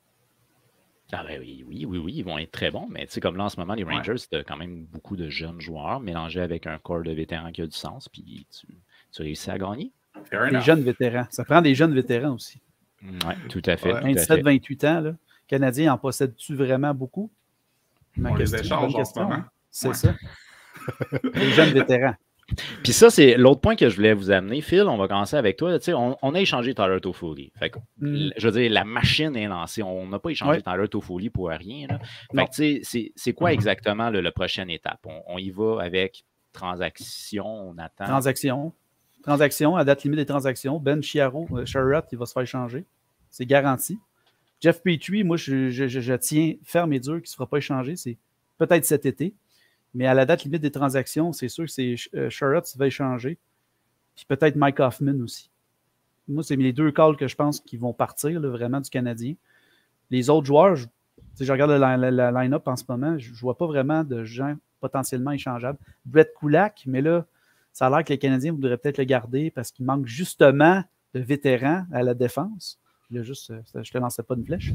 Ah ben oui, ils vont être très bons, mais tu sais, comme là en ce moment, les Rangers, c'est quand même beaucoup de jeunes joueurs mélangés avec un corps de vétérans qui a du sens, puis tu réussis à gagner. Des jeunes vétérans. Ça prend des jeunes vétérans aussi. Oui, tout à fait. 27-28 ans, là. Canadiens en possèdent-tu vraiment beaucoup? On les échange en ce moment. C'est ça. Les jeunes vétérans. Puis ça, c'est l'autre point que je voulais vous amener. Phil, on va commencer avec toi. On a échangé Tyler Toffoli. Fait que, je veux dire, la machine est lancée. On n'a pas échangé Tyler Toffoli pour rien. Là. Fait que, c'est quoi exactement la prochaine étape? On y va avec transaction, on attend. Transaction, à date limite des transactions. Ben Chiaro, Sherratt, il va se faire échanger. C'est garanti. Jeff Petrie, moi, je tiens ferme et dur qu'il ne se fera pas échanger. C'est peut-être cet été. Mais à la date limite des transactions, c'est sûr que c'est Sherratt qui va échanger. Puis peut-être Mike Hoffman aussi. Moi, c'est les 2 calls que je pense qui vont partir là, vraiment du Canadien. Les autres joueurs, je regarde le line-up en ce moment, je ne vois pas vraiment de gens potentiellement échangeables. Brett Kulak, mais là, ça a l'air que les Canadiens voudraient peut-être le garder parce qu'il manque justement de vétérans à la défense. Là, juste, je ne te lançais pas une flèche.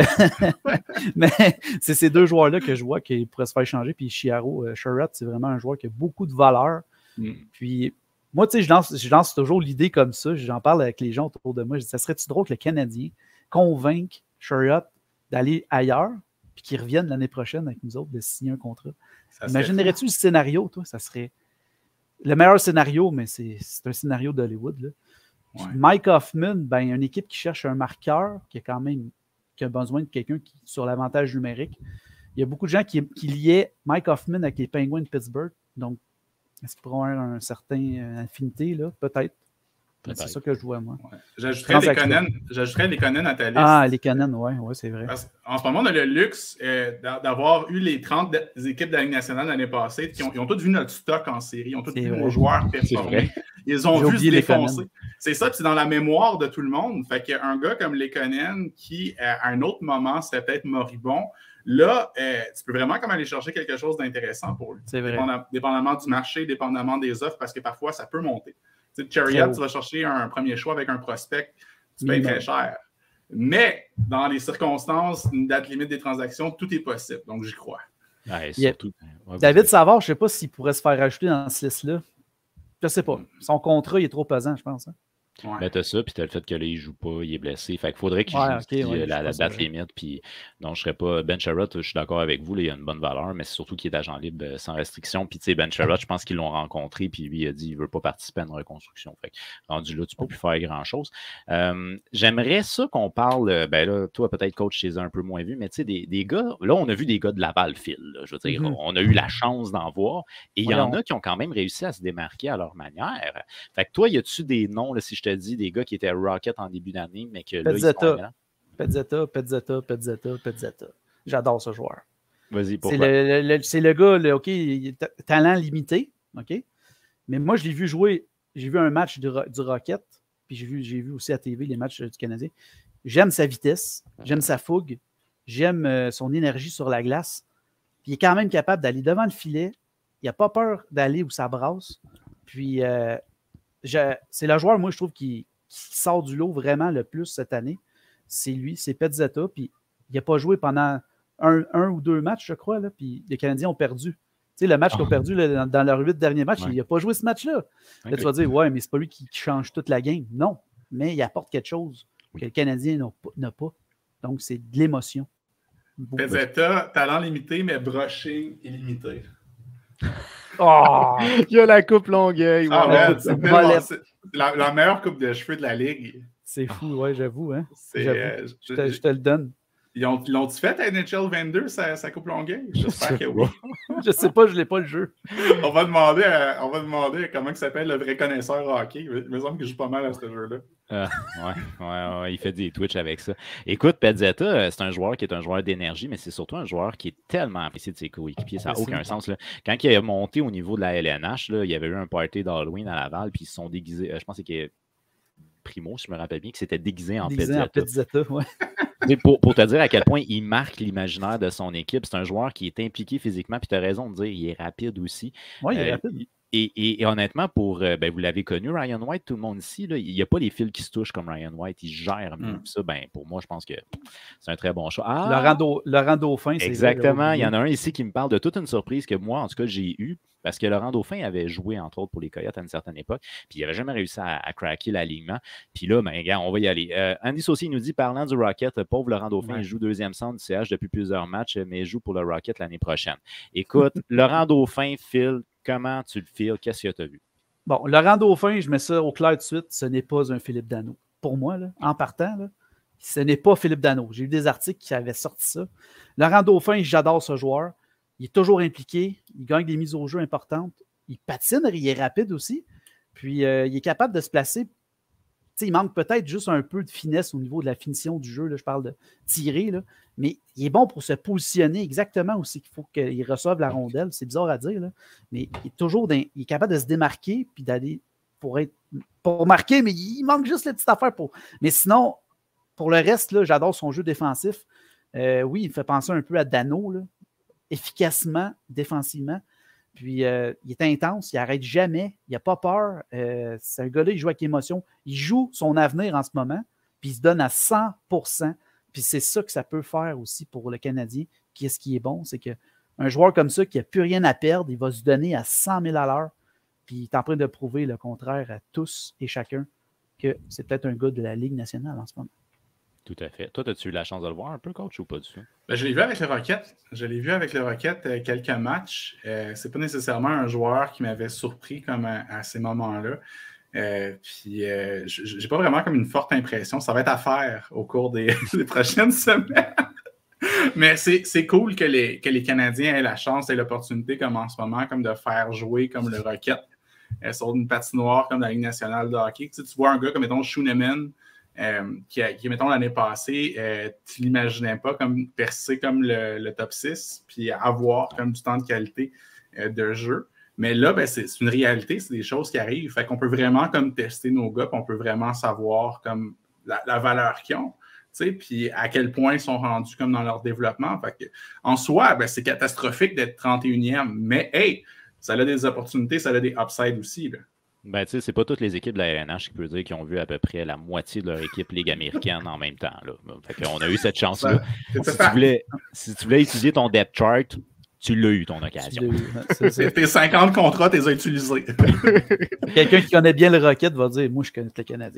Mais c'est ces 2 joueurs-là que je vois qui pourraient se faire échanger. Puis Chiaro, Sherratt, c'est vraiment un joueur qui a beaucoup de valeur. Puis moi, tu sais, je lance toujours l'idée comme ça. J'en parle avec les gens autour de moi. Je dis, ça serait-tu drôle que le Canadien convainque Sherratt d'aller ailleurs puis qu'il revienne l'année prochaine avec nous autres de signer un contrat? Imaginerais-tu le scénario, toi? Ça serait le meilleur scénario, mais c'est un scénario d'Hollywood, là. Ouais. Mike Hoffman, ben, une équipe qui cherche un marqueur, qui a besoin de quelqu'un sur l'avantage numérique. Il y a beaucoup de gens qui liaient Mike Hoffman avec les Penguins de Pittsburgh. Donc, est-ce qu'ils pourront avoir un certain affinité, là? Peut-être. C'est ça que je vois, moi. Ouais. J'ajouterais les Conan à ta liste. Ah, les Conan, oui, c'est vrai. En ce moment, on a le luxe d'avoir eu les 30 équipes de la Ligue nationale l'année passée qui ont tous vu notre stock en série. Ils ont tous vu nos joueurs performer. Ils ont vu se défoncer. C'est ça, puis c'est dans la mémoire de tout le monde. Fait qu'un gars comme Lekonen qui, à un autre moment, serait peut-être moribond, là, tu peux vraiment comme aller chercher quelque chose d'intéressant pour lui. C'est vrai. Dépendamment du marché, dépendamment des offres, parce que parfois, ça peut monter. Tu sais, Chariot, tu vas chercher un premier choix avec un prospect, tu payes très cher. Mais dans les circonstances, une date limite des transactions, tout est possible. Donc, j'y crois. Ouais, surtout, David Savard, je ne sais pas s'il pourrait se faire rajouter dans cette liste-là. Je ne sais pas. Son contrat, il est trop pesant, je pense. Hein? Ouais. Ben, t'as ça, puis t'as le fait que là, il joue pas, il est blessé. Fait qu'il faudrait qu'il joue la date limite. Puis non, je serais pas. Ben Sherratt, je suis d'accord avec vous, là, il a une bonne valeur, mais c'est surtout qu'il est agent libre sans restriction. Puis tu sais, Ben Sherratt, je pense qu'ils l'ont rencontré, puis lui, il a dit qu'il veut pas participer à une reconstruction. Fait que rendu là, tu peux plus faire grand-chose. J'aimerais ça qu'on parle, ben là, toi, peut-être, coach, tu les as un peu moins vus, mais tu sais, des gars, là, on a vu des gars de Laval Phil. Je veux dire, on a eu la chance d'en voir. Et il y en a qui ont quand même réussi à se démarquer à leur manière. Fait que toi, y a-tu des noms, là, si je te dis, des gars qui étaient Rocket en début d'année, mais que là, Pezzetta. J'adore ce joueur. Vas-y, pourquoi? C'est le gars, OK, talent limité, OK? Mais moi, je l'ai vu jouer, j'ai vu un match du Rocket, puis j'ai vu aussi à TV les matchs du Canadien. J'aime sa vitesse, j'aime sa fougue, j'aime son énergie sur la glace. Puis il est quand même capable d'aller devant le filet. Il n'a pas peur d'aller où ça brasse. Puis c'est le joueur, moi, je trouve, qui sort du lot vraiment le plus cette année. C'est lui, c'est Pezzetta. Puis il n'a pas joué pendant un ou 2 matchs, je crois. Là, puis les Canadiens ont perdu. Tu sais, le match qu'ils ont perdu là, dans leurs 8 derniers matchs, il n'a pas joué ce match-là. Là, tu vas dire, ouais, mais c'est pas lui qui change toute la game. Non, mais il apporte quelque chose que le Canadien n'a pas. Donc, c'est de l'émotion. Pezzetta, talent limité, mais brushing illimité. Oh! Il y a la coupe Longueuil. C'est la meilleure coupe de cheveux de la Ligue. C'est fou, ouais, j'avoue. Hein? Je te le donne. Ils l'ont-tu fait à NHL 22, sa coupe Longueuil? J'espère que oui. Je sais pas, je n'ai pas le jeu. On va demander comment il s'appelle le vrai connaisseur hockey. Il me semble qu'il joue pas mal à ce jeu-là. Ouais, il fait des Twitch avec ça. Écoute, Pezzetta, c'est un joueur qui est un joueur d'énergie, mais c'est surtout un joueur qui est tellement apprécié de ses coéquipiers. Ça n'a aucun sens. Là. Quand il a monté au niveau de la LNH, là, il y avait eu un party d'Halloween à Laval, puis ils se sont déguisés. Je pense qu'il y a Primo, si je me rappelle bien, qui s'était déguisé en Pezzetta. Ouais. Pour te dire à quel point il marque l'imaginaire de son équipe, c'est un joueur qui est impliqué physiquement, puis tu as raison de dire, il est rapide aussi. Oui, il est rapide. Et honnêtement, vous l'avez connu, Ryan White, tout le monde ici, là, il n'y a pas les fils qui se touchent comme Ryan White, il gère mieux ça. Pour moi, je pense que c'est un très bon choix. Laurent Dauphin, c'est exactement. Vrai, il y en a un ici qui me parle de toute une surprise que moi, en tout cas, j'ai eue. Parce que Laurent Dauphin avait joué, entre autres, pour les Coyotes à une certaine époque, puis il n'avait jamais réussi à craquer l'alignement. Puis là, gars, on va y aller. Andy Saucy nous dit, parlant du Rocket, pauvre Laurent Dauphin, il joue 2e centre du CH depuis plusieurs matchs, mais il joue pour le Rocket l'année prochaine. Écoute, Laurent Dauphin, Phil, comment tu le files? Qu'est-ce que tu as vu? Bon, Laurent Dauphin, je mets ça au clair tout de suite, ce n'est pas un Philippe Danault. Pour moi, là, en partant, là, ce n'est pas Philippe Danault. J'ai eu des articles qui avaient sorti ça. Laurent Dauphin, j'adore ce joueur. Il est toujours impliqué. Il gagne des mises au jeu importantes. Il patine, il est rapide aussi. Puis, il est capable de se placer. T'sais, il manque peut-être juste un peu de finesse au niveau de la finition du jeu. Là, je parle de tirer. Là, mais il est bon pour se positionner exactement où c'est qu'il faut qu'il reçoive la rondelle. C'est bizarre à dire, là, mais il est capable de se démarquer puis d'aller pour marquer, mais il manque juste les petites affaires pour. Mais sinon, pour le reste, là, j'adore son jeu défensif. Oui, il me fait penser un peu à Danault, là, efficacement, défensivement. Puis, il est intense, il n'arrête jamais, il n'a pas peur. C'est un gars-là, il joue avec émotion. Il joue son avenir en ce moment, puis il se donne à 100%. Puis c'est ça que ça peut faire aussi pour le Canadien. Qu'est-ce qui est bon? C'est qu'un joueur comme ça qui n'a plus rien à perdre, il va se donner à 100 000 à l'heure. Puis il est en train de prouver le contraire à tous et chacun que c'est peut-être un gars de la Ligue nationale en ce moment. Tout à fait. Toi, as-tu eu la chance de le voir un peu, coach, ou pas du tout? Ben, je l'ai vu avec le Rocket. Je l'ai vu avec le Rocket quelques matchs. C'est pas nécessairement un joueur qui m'avait surpris comme à ces moments-là. Puis, j'ai pas vraiment comme une forte impression. Ça va être à faire au cours des prochaines semaines. Mais c'est cool que les Canadiens aient la chance et l'opportunité, comme en ce moment, comme de faire jouer comme le Rocket sur une patinoire comme la Ligue nationale de hockey. Tu vois un gars comme, mettons, Schooneman, qui, mettons, l'année passée, tu ne l'imaginais pas comme percer comme le top 6, puis avoir comme du temps de qualité de jeu. Mais là, ben, c'est une réalité, c'est des choses qui arrivent. Fait qu'on peut vraiment comme tester nos gars, puis on peut vraiment savoir comme la valeur qu'ils ont, puis à quel point ils sont rendus comme dans leur développement. Fait que, en soi, ben, c'est catastrophique d'être 31e, mais hey, ça a des opportunités, ça a des upsides aussi, là. Ben, tu sais, c'est pas toutes les équipes de la RNH qui peut dire qu'ils ont vu à peu près la moitié de leur équipe Ligue américaine en même temps. Là. Fait qu'on a eu cette chance-là. Si tu voulais étudier ton depth chart, tu l'as eu, ton occasion. Tes 50 contrats, tu les as utilisés. Quelqu'un qui connaît bien le Rocket va dire « Moi, je connais le Canadien. »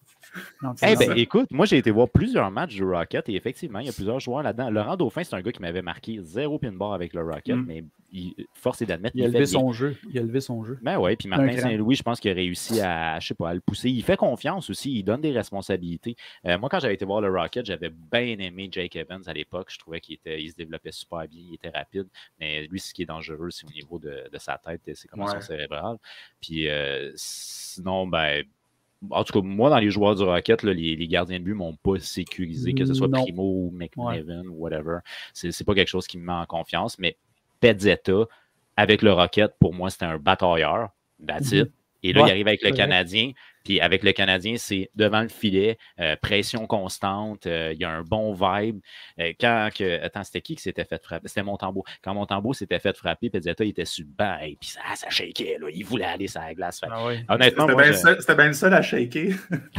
Écoute, moi, j'ai été voir plusieurs matchs du Rocket et effectivement, il y a plusieurs joueurs là-dedans. Laurent Dauphin, c'est un gars qui m'avait marqué 0 pin-bar avec le Rocket, mais force est d'admettre qu'il a élevé son jeu. Il a élevé son jeu. Ben oui, puis Martin Saint-Louis, je pense qu'il a réussi à le pousser. Il fait confiance aussi, il donne des responsabilités. Moi, quand j'avais été voir le Rocket, j'avais bien aimé Jake Evans à l'époque. Je trouvais qu'il se développait super bien, il était rapide. Mais lui, ce qui est dangereux, c'est au niveau de sa tête, ses commotions cérébrales. Puis sinon, ben. En tout cas, moi, dans les joueurs du Rocket, là, les gardiens de but ne m'ont pas sécurisé, que ce soit Primo ou McNevin ou whatever. C'est pas quelque chose qui me met en confiance. Mais Pezzetta, avec le Rocket, pour moi, c'était un batailleur. That's it. Et là, il arrive avec le Canadien. Puis avec le Canadien, c'est devant le filet, pression constante, il y a un bon vibe. Attends, c'était qui s'était fait frapper? C'était Montembeault. Quand Montembeault s'était fait frapper, Pezzetta était sur le banc, et puis ça shakeait, là. Il voulait aller sur la glace. Honnêtement, c'était bien le seul à shaker.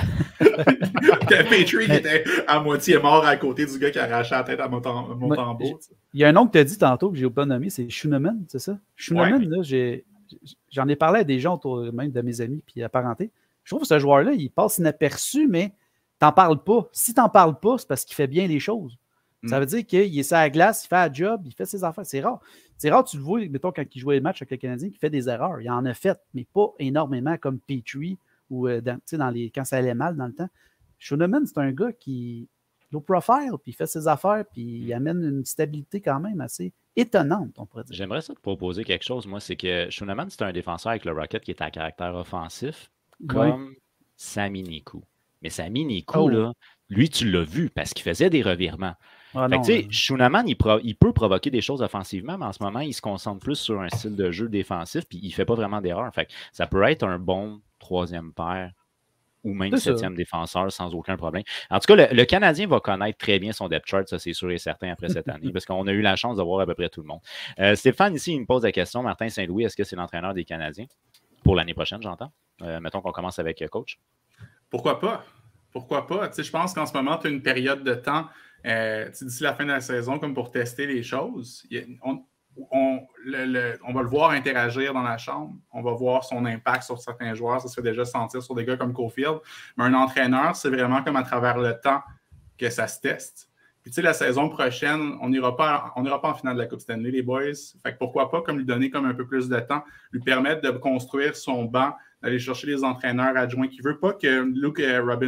Petrie qui était à moitié mort à côté du gars qui arrachait la tête à Montembeault. Il y a un nom que tu as dit tantôt que j'ai pas nommé, c'est Schooneman, c'est ça? Schooneman, là, j'en ai parlé à des gens autour même de mes amis puis apparentés. Je trouve que ce joueur-là, il passe inaperçu, mais t'en parles pas. Si t'en parles pas, c'est parce qu'il fait bien les choses. Ça veut dire qu'il est sur la glace, il fait la job, il fait ses affaires. C'est rare. C'est rare, tu le vois, mettons, quand il jouait les matchs avec le Canadien, qu'il fait des erreurs. Il en a fait, mais pas énormément comme Petrie ou quand ça allait mal dans le temps. Schooneman, c'est un gars qui low profile, puis il fait ses affaires, puis il amène une stabilité quand même assez étonnante, on pourrait dire. J'aimerais ça te proposer quelque chose, moi, c'est que Schooneman, c'est un défenseur avec le Rocket qui est à caractère offensif, comme Sami Nikou. Mais Sami Nikou, là, lui, tu l'as vu parce qu'il faisait des revirements. Schooneman, il peut provoquer des choses offensivement, mais en ce moment, il se concentre plus sur un style de jeu défensif, puis il ne fait pas vraiment d'erreur. Fait que ça peut être un bon troisième paire ou même septième défenseur sans aucun problème. En tout cas, le Canadien va connaître très bien son depth chart, ça c'est sûr et certain après cette année, parce qu'on a eu la chance de voir à peu près tout le monde. Stéphane, ici, il me pose la question, Martin Saint-Louis, est-ce que c'est l'entraîneur des Canadiens? Pour l'année prochaine, j'entends. Mettons qu'on commence avec coach. Pourquoi pas? Pourquoi pas? Je pense qu'en ce moment, tu as une période de temps d'ici la fin de la saison comme pour tester les choses. On va le voir interagir dans la chambre. On va voir son impact sur certains joueurs. Ça se fait déjà sentir sur des gars comme Caulfield. Mais un entraîneur, c'est vraiment comme à travers le temps que ça se teste. Puis, tu sais, la saison prochaine, on n'ira pas en finale de la Coupe Stanley, les boys. Fait que pourquoi pas, comme lui donner comme un peu plus de temps, lui permettre de construire son banc, d'aller chercher les entraîneurs adjoints qu'il veut. Pas que Luke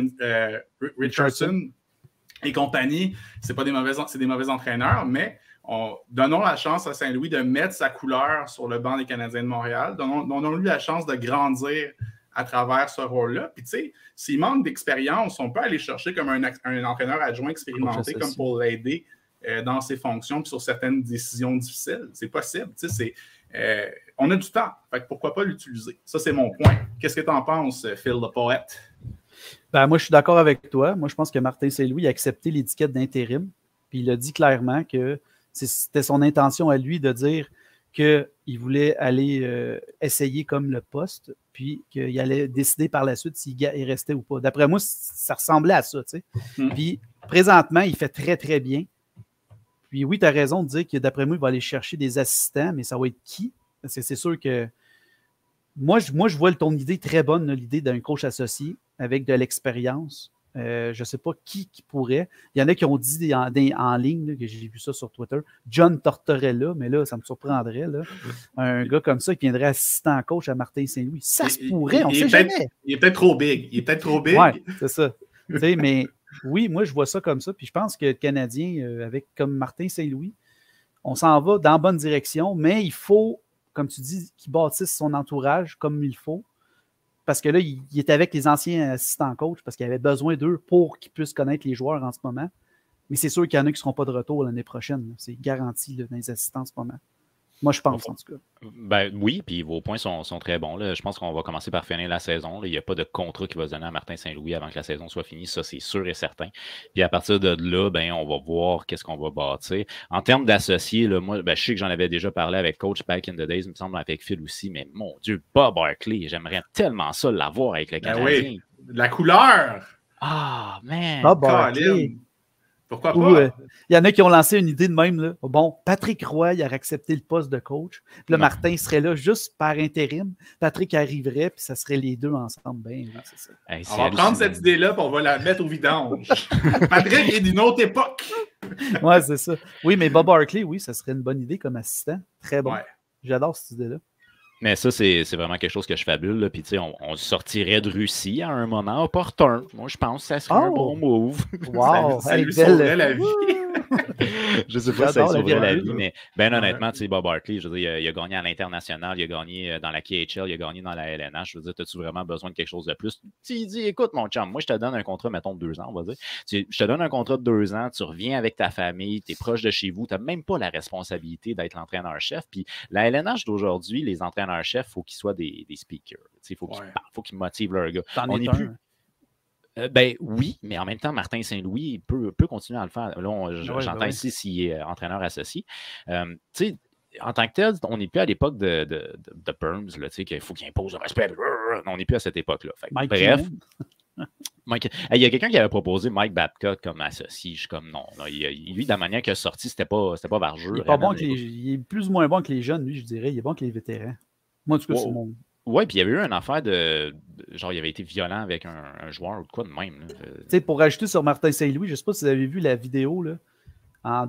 Richardson et compagnie, c'est des mauvais entraîneurs, mais donnons la chance à Saint-Louis de mettre sa couleur sur le banc des Canadiens de Montréal. Donnons-lui la chance de grandir à travers ce rôle-là. Puis, tu sais, s'il manque d'expérience, on peut aller chercher comme un entraîneur adjoint expérimenté comme pour l'aider dans ses fonctions puis sur certaines décisions difficiles. C'est possible. Tu sais, on a du temps. Fait que pourquoi pas l'utiliser? Ça, c'est mon point. Qu'est-ce que tu en penses, Phil le poète? Ben, moi, je suis d'accord avec toi. Moi, je pense que Martin Saint-Louis a accepté l'étiquette d'intérim. Puis il a dit clairement que c'était son intention à lui de dire qu'il voulait aller essayer comme le poste, puis qu'il allait décider par la suite s'il restait ou pas. D'après moi, ça ressemblait à ça, tu sais. Puis, présentement, il fait très, très bien. Puis oui, tu as raison de dire que d'après moi, il va aller chercher des assistants, mais ça va être qui? Parce que c'est sûr que moi, je vois ton idée très bonne, l'idée d'un coach associé avec de l'expérience. Je ne sais pas qui pourrait. Il y en a qui ont dit en ligne, là, que j'ai vu ça sur Twitter, John Tortorella, mais là, ça me surprendrait. Là. Un gars comme ça qui viendrait assistant coach à Martin Saint-Louis. Ça se pourrait, on ne sait jamais. Il est peut-être trop big. Oui, c'est ça. Mais oui, moi, je vois ça comme ça. Puis je pense que le Canadien, avec comme Martin Saint-Louis, on s'en va dans la bonne direction, mais il faut, comme tu dis, qu'il bâtisse son entourage comme il faut. Parce que là, il est avec les anciens assistants coach parce qu'il avait besoin d'eux pour qu'ils puissent connaître les joueurs en ce moment. Mais c'est sûr qu'il y en a qui ne seront pas de retour l'année prochaine. Là. C'est garanti là, dans les assistants en ce moment. Moi, je pense, en tout cas. Ben oui, puis vos points sont très bons. Là. Je pense qu'on va commencer par finir la saison. Là. Il n'y a pas de contrat qui va se donner à Martin Saint-Louis avant que la saison soit finie. Ça, c'est sûr et certain. Puis à partir de là, ben, on va voir qu'est-ce qu'on va bâtir. En termes d'associés, là, moi, ben, je sais que j'en avais déjà parlé avec Coach back in the days, il me semble, avec Phil aussi, mais mon Dieu, Bob Hartley, j'aimerais tellement ça l'avoir avec le Canadien. Oui, la couleur! Ah, man! Bob Hartley! Pourquoi pas? Il y en a qui ont lancé une idée de même. Là. Bon, Patrick Roy, il aurait accepté le poste de coach. Puis là, Martin serait là juste par intérim. Patrick arriverait, puis ça serait les deux ensemble. Ben, oui, c'est ça. Hey, on va prendre cette idée-là, puis on va la mettre au vidange. Patrick est d'une autre époque. Oui, c'est ça. Oui, mais Bob Hartley, oui, ça serait une bonne idée comme assistant. Très bon. Ouais. J'adore cette idée-là. Mais ça, c'est vraiment quelque chose que je fabule. Puis, tu sais, on sortirait de Russie à un moment opportun. Moi, je pense que ça serait un bon move. Wow! ça lui sauverait la vie. Je sais pas si ça sauverait la vie, mais ben honnêtement, tu sais, Bob Hartley, je veux dire, il a gagné à l'international, il a gagné dans la KHL, il a gagné dans la LNH. Je veux dire, as-tu vraiment besoin de quelque chose de plus? Il dit, écoute, mon chum, moi, je te donne un contrat, mettons, de 2 ans, on va dire. Je te donne un contrat de 2 ans, tu reviens avec ta famille, tu es proche de chez vous, tu n'as même pas la responsabilité d'être l'entraîneur-chef. Puis la LNH d'aujourd'hui, les entraîneurs-chefs, il faut qu'ils soient des speakers. Il faut qu'ils parlent, il faut qu'ils motivent leur gars. On n'est plus. Ben oui, mais en même temps, Martin Saint-Louis peut continuer à le faire. Là, j'entends ici s'il est entraîneur associé. Tu sais, en tant que tel, on n'est plus à l'époque de Burns, qu'il faut qu'il impose le respect. On n'est plus à cette époque-là. Bref. Il y a quelqu'un qui avait proposé Mike Babcock comme associé. Je suis comme non. Là, lui, de la manière qu'il a sorti, c'était pas vargeux. Il est, pas bon il est plus ou moins bon que les jeunes, lui, je dirais. Il est bon que les vétérans. Moi, en tout cas, c'est mon. Oui, puis il y avait eu une affaire de. Genre, il avait été violent avec un joueur ou de quoi de même. Tu sais, pour rajouter sur Martin Saint-Louis, je ne sais pas si vous avez vu la vidéo là, en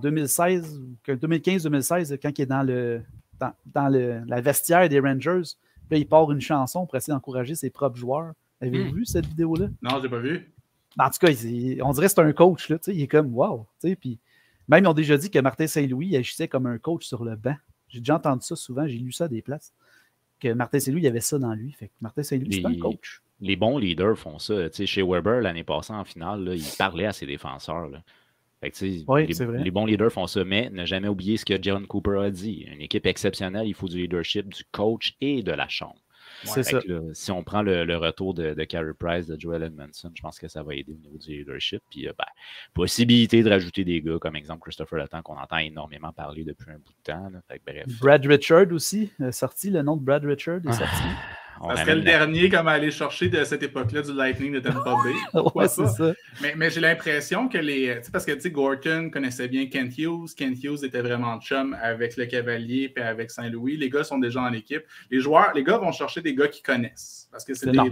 2015-2016, quand il est dans la vestiaire des Rangers. Là, il part une chanson pour essayer d'encourager ses propres joueurs. Avez-vous vu cette vidéo-là? Non, je l'ai pas vu. En tout cas, on dirait que c'est un coach. Là, il est comme wow. Puis même, ils ont déjà dit que Martin Saint-Louis agissait comme un coach sur le banc. J'ai déjà entendu ça souvent. J'ai lu ça à des places. Que Martin Saint-Louis, il y avait ça dans lui. Fait que Martin Saint-Louis, c'est un coach. Les bons leaders font ça. T'sais, chez Weber, l'année passée, en finale, là, il parlait à ses défenseurs. Là. Fait que, oui, les bons leaders font ça, mais ne jamais oublier ce que John Cooper a dit. Une équipe exceptionnelle, il faut du leadership du coach et de la chambre. C'est ça. Là, si on prend le retour de Carey Price, de Joel Edmondson, je pense que ça va aider au niveau du leadership. Puis, possibilité de rajouter des gars comme exemple Christopher Letang, qu'on entend énormément parler depuis un bout de temps. Là. Fait que, bref. Brad Richard aussi, sorti. Le nom de Brad Richard est sorti. Ça serait le dernier comme à aller chercher de cette époque-là du Lightning de Tampa Bay. Ouais, c'est ça. Mais j'ai l'impression que parce que Gorton connaissait bien Kent Hughes. Kent Hughes était vraiment chum avec le Cavalier et avec Saint-Louis. Les gars sont déjà en équipe. Les gars vont chercher des gars qu'ils connaissent. Parce que c'est normal.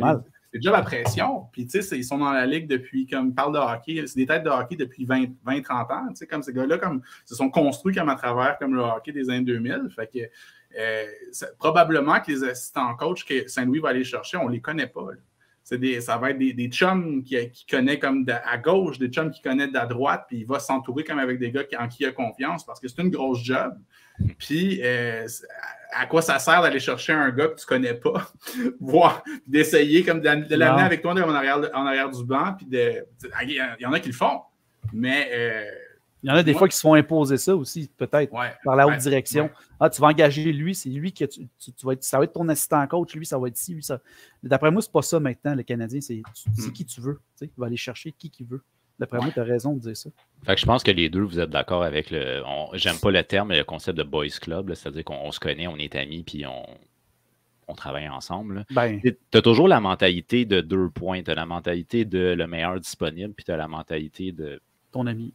des jobs à pression. Puis, tu sais, ils sont dans la ligue depuis, comme ils parlent de hockey, c'est des têtes de hockey depuis 20-30 ans. Tu sais, comme ces gars-là, comme se sont construits comme à travers comme le hockey des années 2000. Fait que probablement que les assistants coach que Saint-Louis va aller chercher, on ne les connaît pas. Ça va être des chums qui connaît comme à gauche, des chums qui connaît à droite, puis il va s'entourer comme avec des gars en qui il a confiance parce que c'est une grosse job. Puis, à quoi ça sert d'aller chercher un gars que tu ne connais pas, d'essayer comme de l'amener avec toi en arrière du banc, puis il y en a qui le font, mais... il y en a des fois qui se font imposer ça aussi, peut-être, par la haute direction. Ouais. Ah, tu vas engager lui, c'est lui que tu vas être, ça va être ton assistant coach, lui, ça va être ci, lui, ça. D'après moi, c'est pas ça maintenant, le Canadien, c'est qui tu veux. Tu sais, il va aller chercher qui veut. D'après moi, tu as raison de dire ça. Fait que je pense que les deux, vous êtes d'accord avec j'aime pas le terme, mais le concept de boys club, là, c'est-à-dire qu'on se connaît, on est amis, puis on travaille ensemble. Tu as toujours la mentalité de 2 points. Tu as la mentalité de le meilleur disponible, puis tu as la mentalité de... ton ami.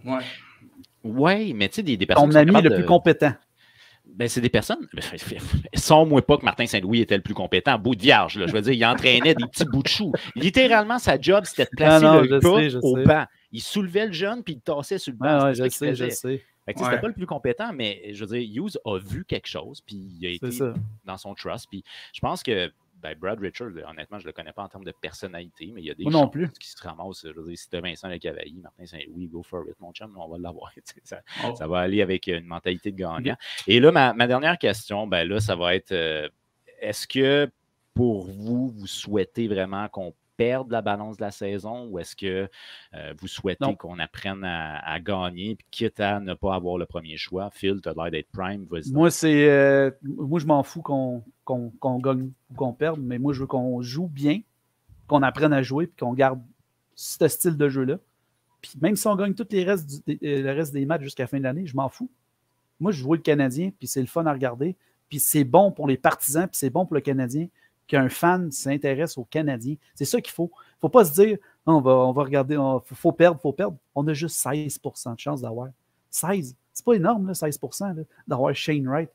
Oui, mais tu sais, des personnes... Ton ami le plus compétent. Ben, c'est des personnes... Sans-moi pas que Martin Saint-Louis était le plus compétent. Bout de vierge, là. Je veux dire, il entraînait des petits bouts de choux. Littéralement, sa job, c'était de placer le gars au banc. Il soulevait le jeune, puis il tassait sur le banc. Je sais. C'était pas le plus compétent, mais je veux dire, Hughes a vu quelque chose, puis il a été dans son trust. Puis je pense que Brad Richard, honnêtement, je ne le connais pas en termes de personnalité, mais il y a des gens qui se ramassent. Je veux dire, si tu as Vincent Lecavalier, Martin Saint-Louis, go for it, mon chum, on va l'avoir. Ça va aller avec une mentalité de gagnant. Et là, ma dernière question, là, ça va être est-ce que pour vous souhaitez vraiment qu'on perde la balance de la saison ou est-ce que vous souhaitez qu'on apprenne à gagner puis quitte à ne pas avoir le premier choix? Phil, tu as l'air d'être prime. Vas-y. Moi, moi, je m'en fous qu'on gagne ou qu'on perde, mais moi, je veux qu'on joue bien, qu'on apprenne à jouer puis qu'on garde ce style de jeu-là. Puis même si on gagne tous le reste des matchs jusqu'à la fin de l'année, je m'en fous. Moi, je joue le Canadien, puis c'est le fun à regarder, puis c'est bon pour les partisans, puis c'est bon pour le Canadien qu'un fan s'intéresse aux Canadiens. C'est ça qu'il faut. Il ne faut pas se dire on va regarder, il faut perdre. On a juste 16% de chance d'avoir. 16%. C'est pas énorme, là, 16% là, d'avoir Shane Wright.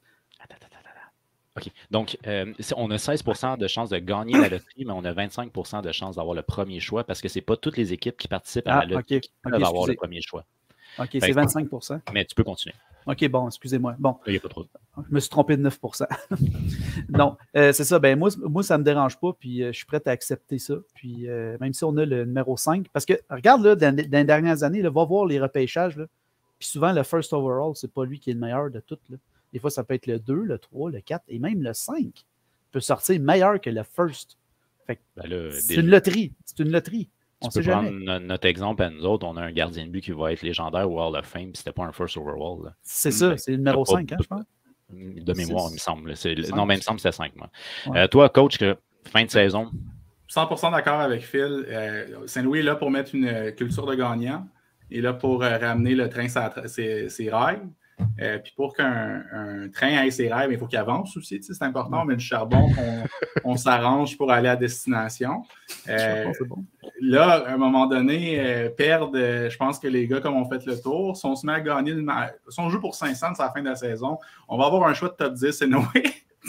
OK. Donc, on a 16% de chance de gagner la loterie, mais on a 25% de chance d'avoir le premier choix parce que ce n'est pas toutes les équipes qui participent à la loterie qui peuvent avoir le premier choix. OK, c'est 25%. Mais tu peux continuer. OK, bon, excusez-moi. Bon. Il n'y a pas trop. Je me suis trompé de 9%. Non, c'est ça. Ben, moi, ça ne me dérange pas, puis je suis prêt à accepter ça. Puis même si on a le numéro 5, parce que, regarde, là, dans les dernières années, là, va voir les repêchages, là, puis souvent, le first overall, c'est pas lui qui est le meilleur de toutes. Là. Des fois, ça peut être le 2, le 3, le 4 et même le 5 peut sortir meilleur que le first. Fait que c'est une loterie. C'est une loterie. On tu peux prendre notre exemple à nous autres. On a un gardien de but qui va être légendaire au Hall of Fame, puis c'était pas un first overall. Là. C'est ça, c'est le numéro 5, je pense. De mémoire, il me semble. Non, mais il me semble que c'était 5, moi. Ouais. Toi, coach, fin de saison. 100% d'accord avec Phil. Saint-Louis est là pour mettre une culture de gagnant. Il est là pour ramener le train ses rails. Puis pour qu'un train aille ses rails, il faut qu'il avance aussi. C'est important. On met du charbon, on s'arrange pour aller à destination. C'est bon. Là, à un moment donné, perdre, je pense que les gars, comme on fait le tour, si on se met à gagner, si on joue pour 500 à la fin de la saison, on va avoir un choix de top 10, c'est Noé.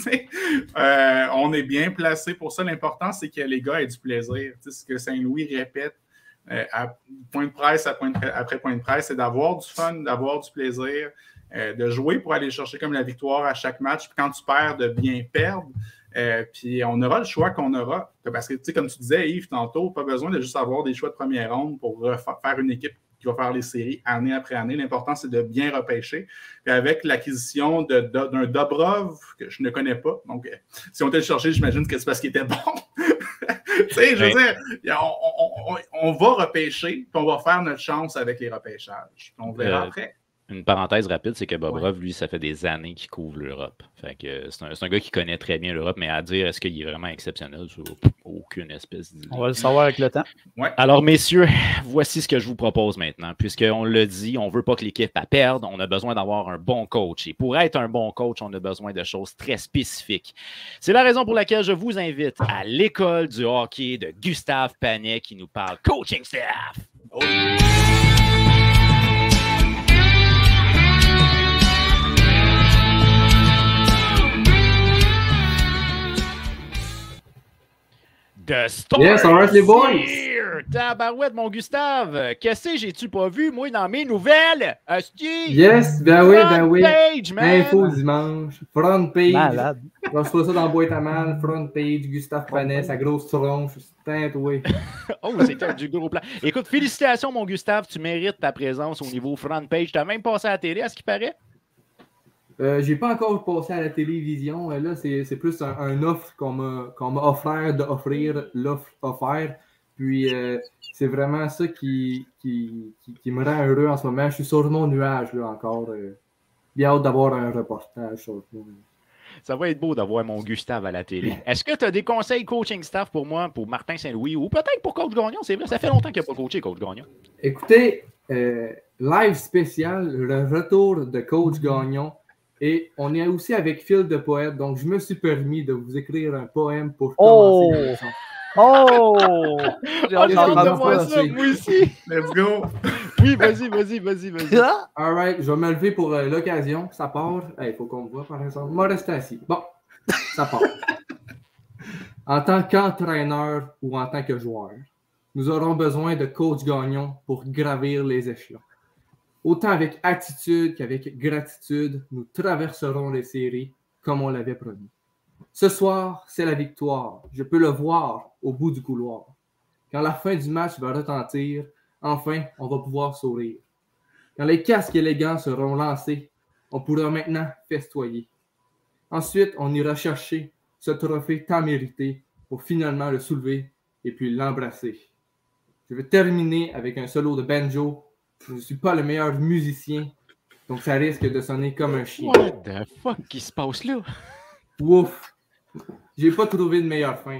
On est bien placé pour ça. L'important, c'est que les gars aient du plaisir. Ce que Saint-Louis répète à point de presse après point de presse, c'est d'avoir du fun, d'avoir du plaisir, de jouer pour aller chercher comme la victoire à chaque match. Puis quand tu perds, de bien perdre. Puis on aura le choix qu'on aura. Parce que, tu sais, comme tu disais, Yves, tantôt, pas besoin de juste avoir des choix de première ronde pour faire une équipe qui va faire les séries année après année. L'important, c'est de bien repêcher. Puis avec l'acquisition d'un Dobrov, que je ne connais pas, donc si on était le chercher, j'imagine que c'est parce qu'il était bon. Tu sais, je veux dire, on va repêcher, puis on va faire notre chance avec les repêchages. Puis on verra après. Une parenthèse rapide, c'est que Bobrov, lui, ça fait des années qu'il couvre l'Europe. Fait que c'est un gars qui connaît très bien l'Europe, mais à dire est-ce qu'il est vraiment exceptionnel, sur aucune espèce d'idée. On va le savoir avec le temps. Ouais. Alors, messieurs, voici ce que je vous propose maintenant. Puisqu'on l'a dit, on ne veut pas que l'équipe perde, on a besoin d'avoir un bon coach. Et pour être un bon coach, on a besoin de choses très spécifiques. C'est la raison pour laquelle je vous invite à l'école du hockey de Gustave Panet qui nous parle coaching staff. Oh. The Start Yes, alright, les boys! here! Tabarouette, mon Gustave! Qu'est-ce que j'ai-tu pas vu, moi, dans mes nouvelles? Asti! Yes, ben oui, ben oui. Page, man! Info dimanche, front page. Malade. Je reçois ça dans la boîte à mal, front page, Gustave Panet, sa grosse tronche, teinte, oui. Oh, c'était du gros plan. Écoute, félicitations, mon Gustave, tu mérites ta présence au niveau front page. T'as même passé à la télé, à ce qui paraît? J'ai pas encore passé à la télévision. Là, c'est plus un offre qu'on m'a offert d'offrir l'offre offerte. Puis c'est vraiment ça qui me rend heureux en ce moment. Je suis sur mon nuage là encore. Bien hâte d'avoir un reportage sur ça. Ça va être beau d'avoir mon Gustave à la télé. Est-ce que tu as des conseils coaching staff pour moi, pour Martin Saint-Louis, ou peut-être pour Coach Gagnon? C'est vrai, ça fait longtemps qu'il n'a pas coaché, Coach Gagnon. Écoutez, live spécial, le retour de Coach Gagnon. Et on est aussi avec Phil de Poète, donc je me suis permis de vous écrire un poème pour commencer la leçon. Oh! J'ai hâte d'entendre ça, moi aussi. Let's go! Oui, vas-y. All right, je vais me lever pour l'occasion. Ça part. Il faut qu'on me voit, par exemple. Moi, rester assis. Bon, ça part. En tant qu'entraîneur ou en tant que joueur, nous aurons besoin de Coach Gagnon pour gravir les échelons. Autant avec attitude qu'avec gratitude, nous traverserons les séries comme on l'avait promis. Ce soir, c'est la victoire. Je peux le voir au bout du couloir. Quand la fin du match va retentir, enfin, on va pouvoir sourire. Quand les casques élégants seront lancés, on pourra maintenant festoyer. Ensuite, on ira chercher ce trophée tant mérité pour finalement le soulever et puis l'embrasser. Je vais terminer avec un solo de banjo. Je ne suis pas le meilleur musicien, donc ça risque de sonner comme un chien. What the fuck qui se passe là? Ouf! J'ai pas trouvé de meilleure fin.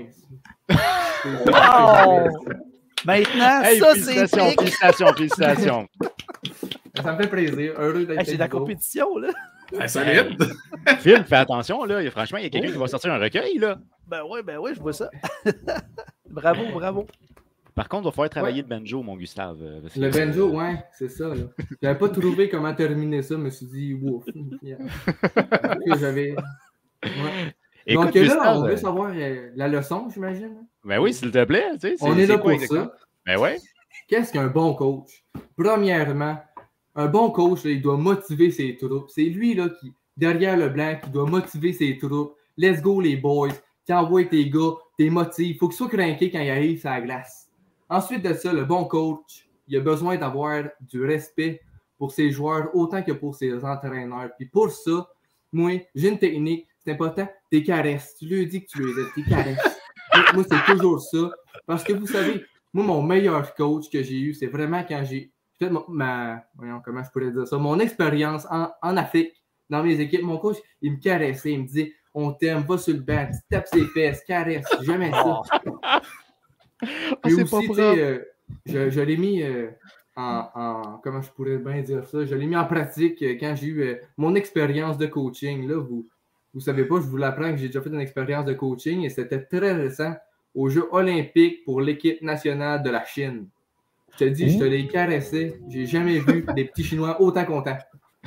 Wow! Maintenant, Hey, ça, c'est félicitations. Ça me fait plaisir. Heureux d'être c'est de la compétition, là. Solide! Phil, fais attention, là. Franchement, il y a quelqu'un qui va sortir un recueil, là. Ben oui, je vois ça. Bravo. Par contre, il va falloir travailler le banjo, mon Gustave. Le banjo, ouais, c'est ça. Là. J'avais pas trouvé comment terminer ça. Je me suis dit, ouf. J'avais. Ouais. Écoute, donc Gustave, là, on veut savoir la leçon, j'imagine. Ben oui, s'il te plaît. Tu sais, on est là pour exactement? ça. Ben ouais. Qu'est-ce qu'un bon coach? Premièrement, un bon coach, là, il doit motiver ses troupes. C'est lui, là, qui, derrière le blanc, qui doit motiver ses troupes. Let's go, les boys. Tu envoies tes gars, tes motifs. Il faut qu'ils soient craqués quand ils arrivent sur la glace. Ensuite de ça, le bon coach, il a besoin d'avoir du respect pour ses joueurs autant que pour ses entraîneurs. Puis pour ça, moi, j'ai une technique, c'est important, t'es caresses. Tu lui dis que tu les aides, t'es caresses. Moi, c'est toujours ça. Parce que vous savez, moi, mon meilleur coach que j'ai eu, c'est vraiment quand j'ai fait comment je pourrais dire ça, mon expérience en Afrique, dans mes équipes. Mon coach, il me caressait, il me disait, on t'aime, va sur le banc, tu tapes ses fesses, caresse, jamais ça. Puis aussi, je l'ai mis comment je pourrais bien dire ça, je l'ai mis en pratique quand j'ai eu mon expérience de coaching. Là, vous savez pas, je vous l'apprends que j'ai déjà fait une expérience de coaching et c'était très récent aux Jeux olympiques pour l'équipe nationale de la Chine. Je te dis, je te l'ai caressé, j'ai jamais vu des petits Chinois autant contents.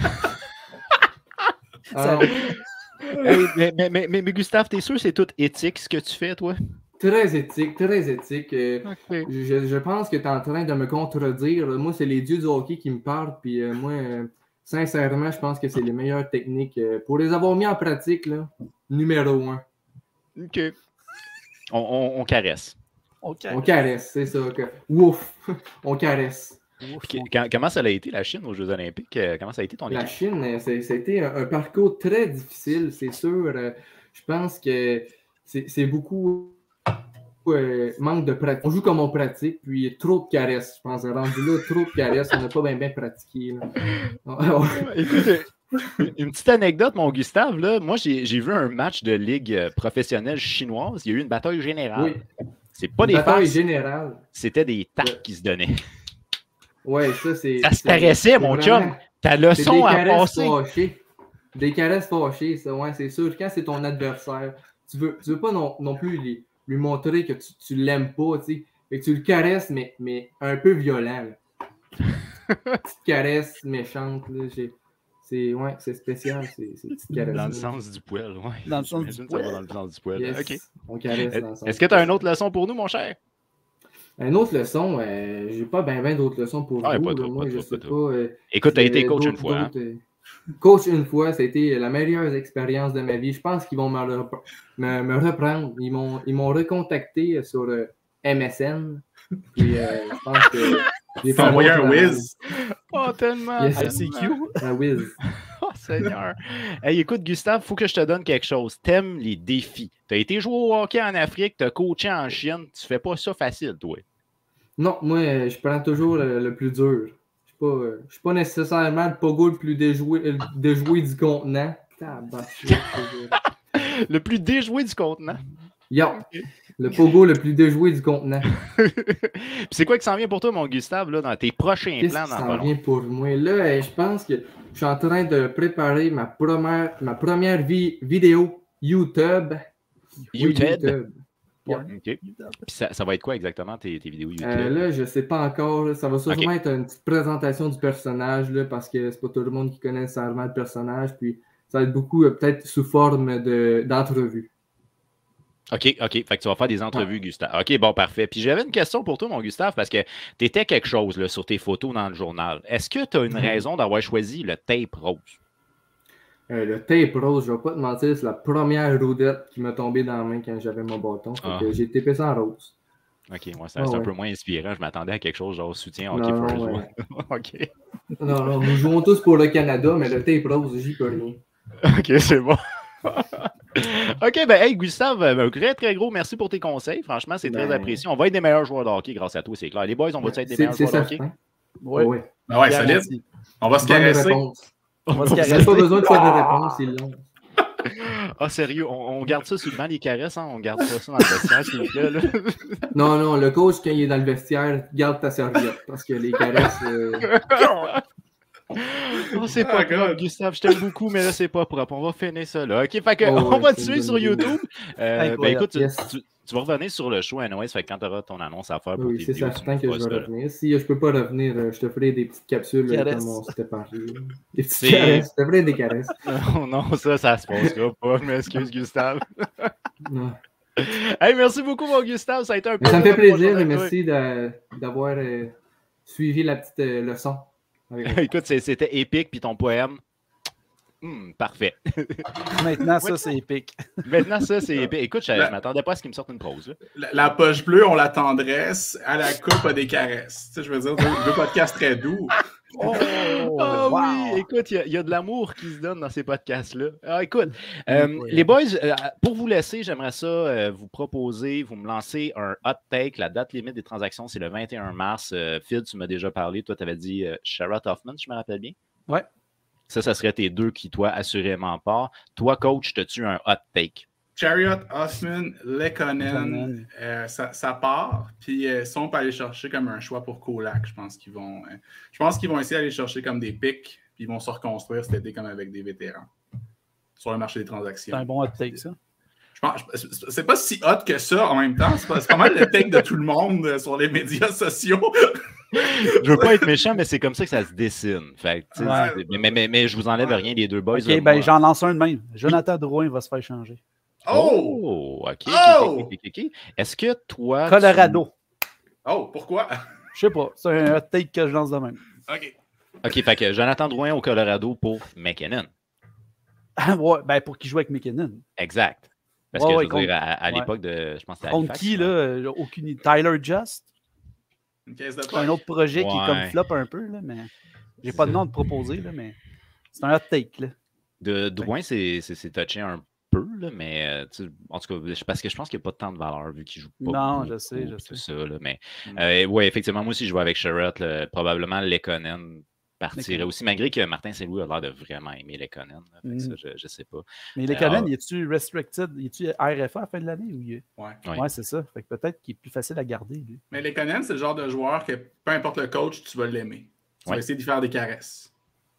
Alors, mais Gustave, t'es sûr que c'est tout éthique ce que tu fais, toi? Très éthique, très éthique. Okay. Je pense que tu es en train de me contredire. Moi, c'est les dieux du hockey qui me parlent. Puis moi, sincèrement, je pense que c'est les meilleures techniques. Pour les avoir mis en pratique, là, numéro 1. OK. On caresse. On caresse, c'est ça. Ouf! On caresse. Comment ça a été, la Chine, aux Jeux olympiques? Comment ça a été ton équipe? La Chine, ça a été un parcours très difficile, c'est sûr. Je pense que c'est beaucoup... manque de pratique. On joue comme on pratique, puis trop de caresses. Je pense, rendu là, trop de caresses. On n'a pas bien pratiqué. Écoute, une petite anecdote, mon Gustave. Là, moi, j'ai vu un match de ligue professionnelle chinoise. Il y a eu une bataille générale. Oui. C'est pas des bataille générale. C'était des tapes qui se donnaient. Ouais, ça, c'est. Ça se caressait, mon chum. Ta leçon à passer. Des caresses fâchées, ça, ouais, c'est sûr. Quand c'est ton adversaire, tu veux pas non plus lui montrer que tu l'aimes pas, tu sais. Fait que tu le caresses, mais un peu violent. Petite caresse méchante, là. c'est spécial, ces petites caresses. Dans le sens du poil, oui. Dans le sens du poil. Dans le sens du poil. Yes, OK. on caresse dans le sens Est-ce que tu as une autre leçon pour nous, mon cher? Une autre leçon, j'ai pas bien d'autres leçons pour vous. Pas trop, moi, pas je trop, sais pas trop. pas. Écoute, tu as été coach une fois. Coach une fois, ça a été la meilleure expérience de ma vie. Je pense qu'ils vont me reprendre. Ils m'ont recontacté sur MSN. Puis je pense que j'ai fait envoyé un whiz. Oh, tellement. Yes, ICQ. un whiz. Oh, Seigneur. Hey, écoute, Gustave, il faut que je te donne quelque chose. T'aimes les défis. Tu as été joué au hockey en Afrique, tu as coaché en Chine. Tu fais pas ça facile, toi. Non, moi, je prends toujours le plus dur. Je suis pas nécessairement le pogo le plus déjoué du contenant. Le plus déjoué du contenant. Yo, le pogo le plus déjoué du contenant. Puis c'est quoi qui s'en vient pour toi, mon Gustave, là, dans tes prochains Qu'est-ce plans qui dans s'en le ballon? vient pour moi? Là, je pense que je suis en train de préparer ma première vidéo YouTube. YouTube? Yeah. OK. Puis ça va être quoi exactement, tes vidéos YouTube? Là, je sais pas encore. Là. Ça va sûrement OK. être une petite présentation du personnage, là, parce que c'est pas tout le monde qui connaît nécessairement le personnage. Puis ça va être beaucoup peut-être sous forme d'entrevue. OK. Fait que tu vas faire des entrevues, Gustave. OK, bon, parfait. Puis j'avais une question pour toi, mon Gustave, parce que tu étais quelque chose là, sur tes photos dans le journal. Est-ce que tu as une raison d'avoir choisi le tape rose? Le tape rose, je vais pas te mentir, c'est la première roudette qui m'a tombé dans la main quand j'avais mon bâton. Fait que j'ai tapé ça en rose. OK, moi, c'est un peu moins inspirant. Je m'attendais à quelque chose genre soutien hockey Non, first. ouais. OK. Non, nous jouons tous pour le Canada, mais le tape rose, j'y peux rien. OK, c'est bon. OK, ben hey Gustave, un très très gros merci pour tes conseils. Franchement, c'est très apprécié. On va être des meilleurs joueurs de hockey grâce à toi, c'est clair. Les boys, on va être des meilleurs joueurs de hockey? Oui. Ouais, solide. On va se caresser. On va se Vous caresser. n'avez pas besoin de faire de réponse, c'est long. Ah, sérieux, on garde ça sur le banc, les caresses, hein? On garde pas ça dans le vestiaire, s'il vous plaît. Là. Non, le coach, quand il est dans le vestiaire, garde ta serviette, parce que les caresses... Oh, c'est pas grave, Gustave, je t'aime beaucoup, mais là, c'est pas propre. On va finir ça là. OK, fait que on va te suivre sur YouTube. Ben écoute, tu vas revenir sur le show, anyways, fait que quand tu auras ton annonce à faire pour tes c'est vidéos, certain que je vais revenir. Si je peux pas revenir, je te ferai des petites capsules comme on s'était parlé. Des petites caresses, je te ferai des caresses. Non, ça se passera pas. Je m'excuse, Gustave. Non. Hey, merci beaucoup, mon Gustave. Ça a été un peu. Ça me fait plaisir et merci d'avoir suivi la petite leçon. Écoute, c'était épique, puis ton poème. Parfait. Maintenant, ça, c'est épique. Maintenant, ça, c'est épique. Écoute, je ne m'attendais pas à ce qu'il me sorte une prose. La poche bleue, on la tendresse. À la coupe, a des caresses. Tu sais, je veux dire, deux podcasts très doux. Oh, oui, écoute, il y a de l'amour qui se donne dans ces podcasts-là. Ah, écoute, les boys, pour vous laisser, j'aimerais ça vous proposer, vous me lancez un hot take. La date limite des transactions, c'est le 21 mars. Phil, tu m'as déjà parlé. Toi, tu avais dit Sherrod Hoffman, je me rappelle bien. Ouais. Ça serait tes deux qui, toi, assurément part. Toi, coach, t'as-tu un hot take? Chariot, Hoffman, Lekkonen, ça part. Puis si on peut aller chercher comme un choix pour Kulak, je pense qu'ils vont essayer d'aller chercher comme des pics, puis ils vont se reconstruire cet été comme avec des vétérans sur le marché des transactions. C'est un bon hot take, ça. C'est pas si hot que ça en même temps. C'est pas mal le take de tout le monde sur les médias sociaux. Je veux pas être méchant, mais c'est comme ça que ça se dessine. Fait, mais je vous enlève rien des deux boys. OK, ben j'en lance un de même. Jonathan Drouin va se faire changer. OK. Est-ce que toi... Colorado. Pourquoi? Je sais pas. C'est un hot take que je lance de même. OK, fait que Jonathan Drouin au Colorado pour McKinnon. Ouais, ben pour qu'il joue avec McKinnon. Exact. Parce que je veux dire, à l'époque de... Je pense que c'était contre qui, là? Aucune... Tyler Just? C'est un autre projet qui est comme flop un peu, là, mais j'ai pas de nom de proposer, là, mais c'est un hot take, là. De Drouin, c'est touché un peu, là, mais en tout cas, parce que je pense qu'il n'y a pas tant de valeur vu qu'il joue pas. Non, je sais. Tout ça, là, mais oui, effectivement, moi aussi, je joue avec Sherrod. Probablement Lekkonen partirait aussi, malgré que Martin Saint-Louis a l'air de vraiment aimer Lekkonen. Ça, je sais pas. Mais Lekkonen, est-tu restricted? Est-tu RFA à la fin de l'année? Ouais, c'est ça. Fait que peut-être qu'il est plus facile à garder, lui. Mais Lekkonen, c'est le genre de joueur que peu importe le coach, tu vas l'aimer. Tu vas essayer d'y faire des caresses.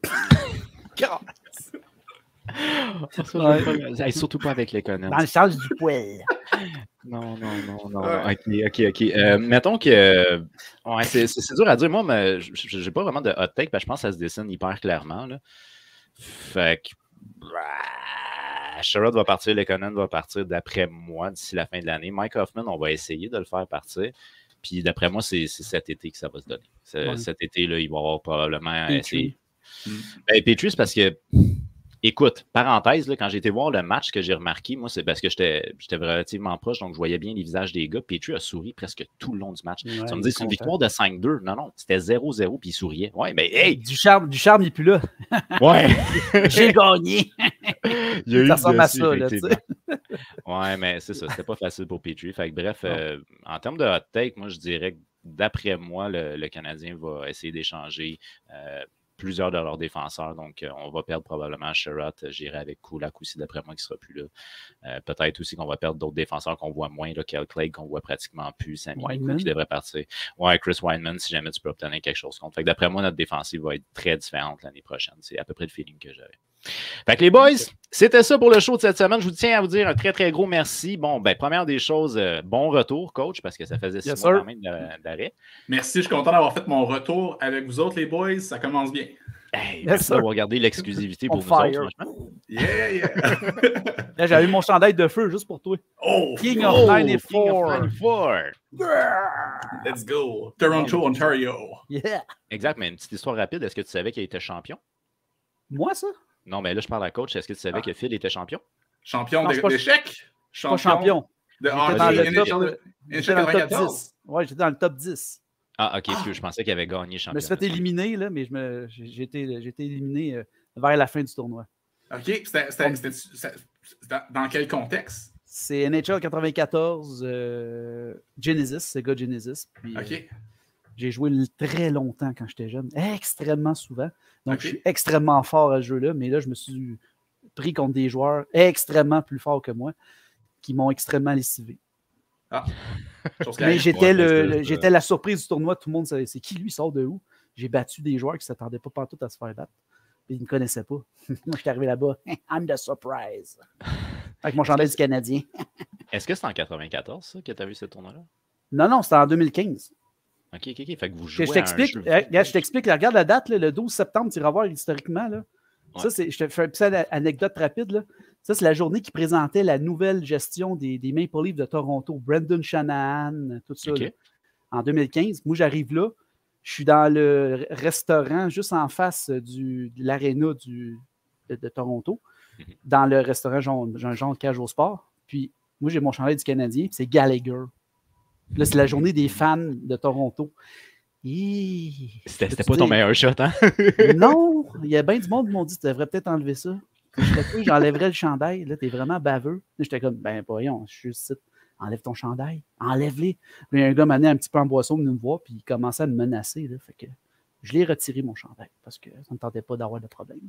Surtout pas avec Lekkonen. Dans le sens du poil. Non. OK. Mettons que... c'est dur à dire. Moi, j'ai pas vraiment de hot take parce que je pense que ça se dessine hyper clairement. Là. Fait que Sherrod va partir, Lekonen va partir d'après moi d'ici la fin de l'année. Mike Hoffman, on va essayer de le faire partir. Puis d'après moi, c'est cet été que ça va se donner. Cet été, là, il va avoir probablement essayé. Ben, Petrie, c'est parce que, écoute, parenthèse, là, quand j'ai été voir le match, que j'ai remarqué, moi, c'est parce que j'étais relativement proche, donc je voyais bien les visages des gars. Petrie a souri presque tout le long du match. Ça me dit, c'est une victoire de 5-2. Non, c'était 0-0, puis il souriait. Ouais, mais hey! Du charme, il n'est plus là. Ouais! J'ai gagné! Il y a eu ça ressemble à dessus, ça, là, tu sais. Ouais, mais c'est ça, c'était pas facile pour Petrie. Fait que bref, en termes de hot take, moi, je dirais que d'après moi, le Canadien va essayer d'échanger plusieurs de leurs défenseurs. Donc, on va perdre probablement Sherrod. J'irai avec Kulak aussi, d'après moi, qui ne sera plus là. Peut-être aussi qu'on va perdre d'autres défenseurs qu'on voit moins. Kel Clague, qu'on voit pratiquement plus. Sammy Nico, qui devrait partir. Ouais, Chris Wineman, si jamais tu peux obtenir quelque chose contre. Fait que d'après moi, notre défensive va être très différente l'année prochaine. C'est à peu près le feeling que j'avais. Fait que les boys, c'était ça pour le show de cette semaine. Je vous tiens à vous dire un très, très gros merci. Bon, ben, première des choses, bon retour, coach, parce que ça faisait 6 mois quand même d'arrêt. Merci, je suis content d'avoir fait mon retour avec vous autres, les boys. Ça commence bien. Hey, merci d'avoir gardé l'exclusivité pour vous autres, franchement. Yeah! Là, j'avais eu mon chandail de feu juste pour toi. Oh! King of 94. Let's go! Toronto, Ontario. Yeah! Exact, mais une petite histoire rapide. Est-ce que tu savais qu'il était champion? Moi, ça? Non, mais là, je parle à coach. Est-ce que tu savais que Phil était champion? Champion d'échecs? Pas champion. J'étais dans le top 10. Ouais, j'étais dans le top 10. Ah, OK, parce que je pensais qu'il avait gagné champion. Je me suis fait éliminer, là, mais j'ai été éliminé vers la fin du tournoi. OK, c'était dans quel contexte? C'est NHL 94, Genesis, Sega Genesis. Puis, OK. J'ai joué très longtemps quand j'étais jeune, extrêmement souvent. Donc, je suis extrêmement fort à ce jeu-là, mais là, je me suis pris contre des joueurs extrêmement plus forts que moi qui m'ont extrêmement lessivé. Ah. Mais j'étais la surprise du tournoi. Tout le monde savait c'est qui lui, il sort de où? J'ai battu des joueurs qui ne s'attendaient pas partout à se faire battre. Ils ne me connaissaient pas. Moi, je suis arrivé là-bas. I'm the surprise. Avec mon chandail du Canadien. Est-ce que c'est en 94 ça, que tu as vu ce tournoi-là? Non, c'était en 2015. OK. Fait que vous jouez je t'explique. Regarde la date, là, le 12 septembre, tu iras voir historiquement. Là. Ouais. Ça, je te fais une petite anecdote rapide. Là. Ça, c'est la journée qui présentait la nouvelle gestion des Maple Leafs de Toronto. Brendan Shanahan, tout ça. Là, en 2015. Moi, j'arrive là. Je suis dans le restaurant juste en face de l'aréna de Toronto. Dans le restaurant genre Cage au Sport. Puis, moi, j'ai mon chandail du Canadien. Puis c'est Gallagher. Là, c'est la journée des fans de Toronto. C'était pas ton meilleur shot, hein? Non! Il y a bien du monde qui m'ont dit tu devrais peut-être enlever ça. J'enlèverais le chandail. Là, t'es vraiment baveux. J'étais comme, ben, voyons, je suis ici. Enlève ton chandail. Enlève-les. Puis un gars m'a amené un petit peu en boisson, venu me voir, puis il commençait à me menacer. Là, fait que je l'ai retiré, mon chandail, parce que ça ne me tentait pas d'avoir de problème.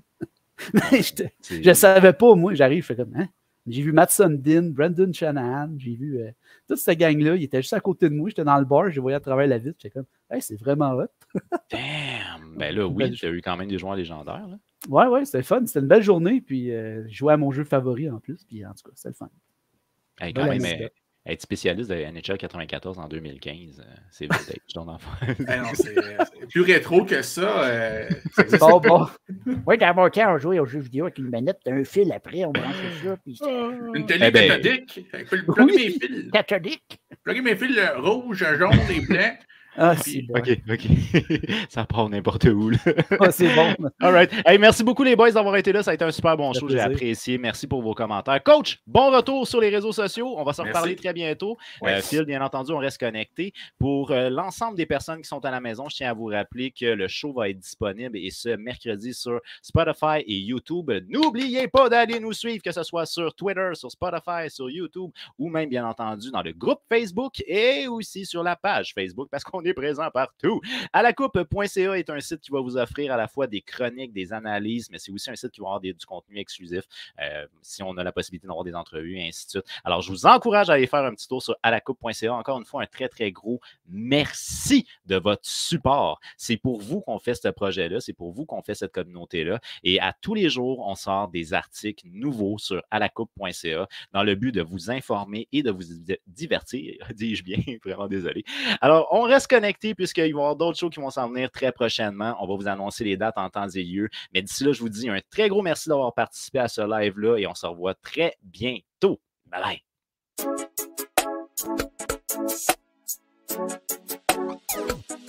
Je ne savais pas, moi. J'arrive, je fais comme, hein? J'ai vu Matt Sundin, Brendan Shanahan, j'ai vu toute cette gang-là. Il était juste à côté de moi. J'étais dans le bar, je les voyais à travers la vitre. J'étais comme, hey, c'est vraiment hot. Damn! Ben là, oui, tu as eu quand même des joueurs légendaires. Là. Ouais, c'était fun. C'était une belle journée. Puis, je jouais à mon jeu favori en plus. Puis, en tout cas, c'était le fun. Hey, quand même, être spécialiste de NHL 94 en 2015, c'est vintage, ton enfant. C'est plus rétro que ça. Bon. Oui, dans mon temps, on jouait aux jeux vidéo avec une manette, un fil après, on branchait ça. Puis... Une télé cathodique. Plugger mes fils. Cathodique. Plugger mes fils rouge, jaune et blanc. Ah, c'est bon. OK. Ça part n'importe où. Là. Ah, c'est bon. All right. Hey, merci beaucoup, les boys, d'avoir été là. Ça a été un super bon show. J'ai apprécié. Merci pour vos commentaires. Coach, bon retour sur les réseaux sociaux. On va s'en reparler très bientôt. Phil, bien entendu, on reste connecté. Pour l'ensemble des personnes qui sont à la maison, je tiens à vous rappeler que le show va être disponible et ce mercredi sur Spotify et YouTube. N'oubliez pas d'aller nous suivre, que ce soit sur Twitter, sur Spotify, sur YouTube ou même, bien entendu, dans le groupe Facebook et aussi sur la page Facebook parce qu'on est présent partout. Alacoupe.ca est un site qui va vous offrir à la fois des chroniques, des analyses, mais c'est aussi un site qui va avoir du contenu exclusif si on a la possibilité d'avoir des entrevues et ainsi de suite. Alors, je vous encourage à aller faire un petit tour sur alacoupe.ca. Encore une fois, un très, très gros merci de votre support. C'est pour vous qu'on fait ce projet-là. C'est pour vous qu'on fait cette communauté-là. Et à tous les jours, on sort des articles nouveaux sur alacoupe.ca dans le but de vous informer et de vous divertir, dis-je bien, vraiment désolé. Alors, on reste reste connectés puisqu'il va y avoir d'autres shows qui vont s'en venir très prochainement. On va vous annoncer les dates en temps et lieu. Mais d'ici là, je vous dis un très gros merci d'avoir participé à ce live-là et on se revoit très bientôt. Bye bye.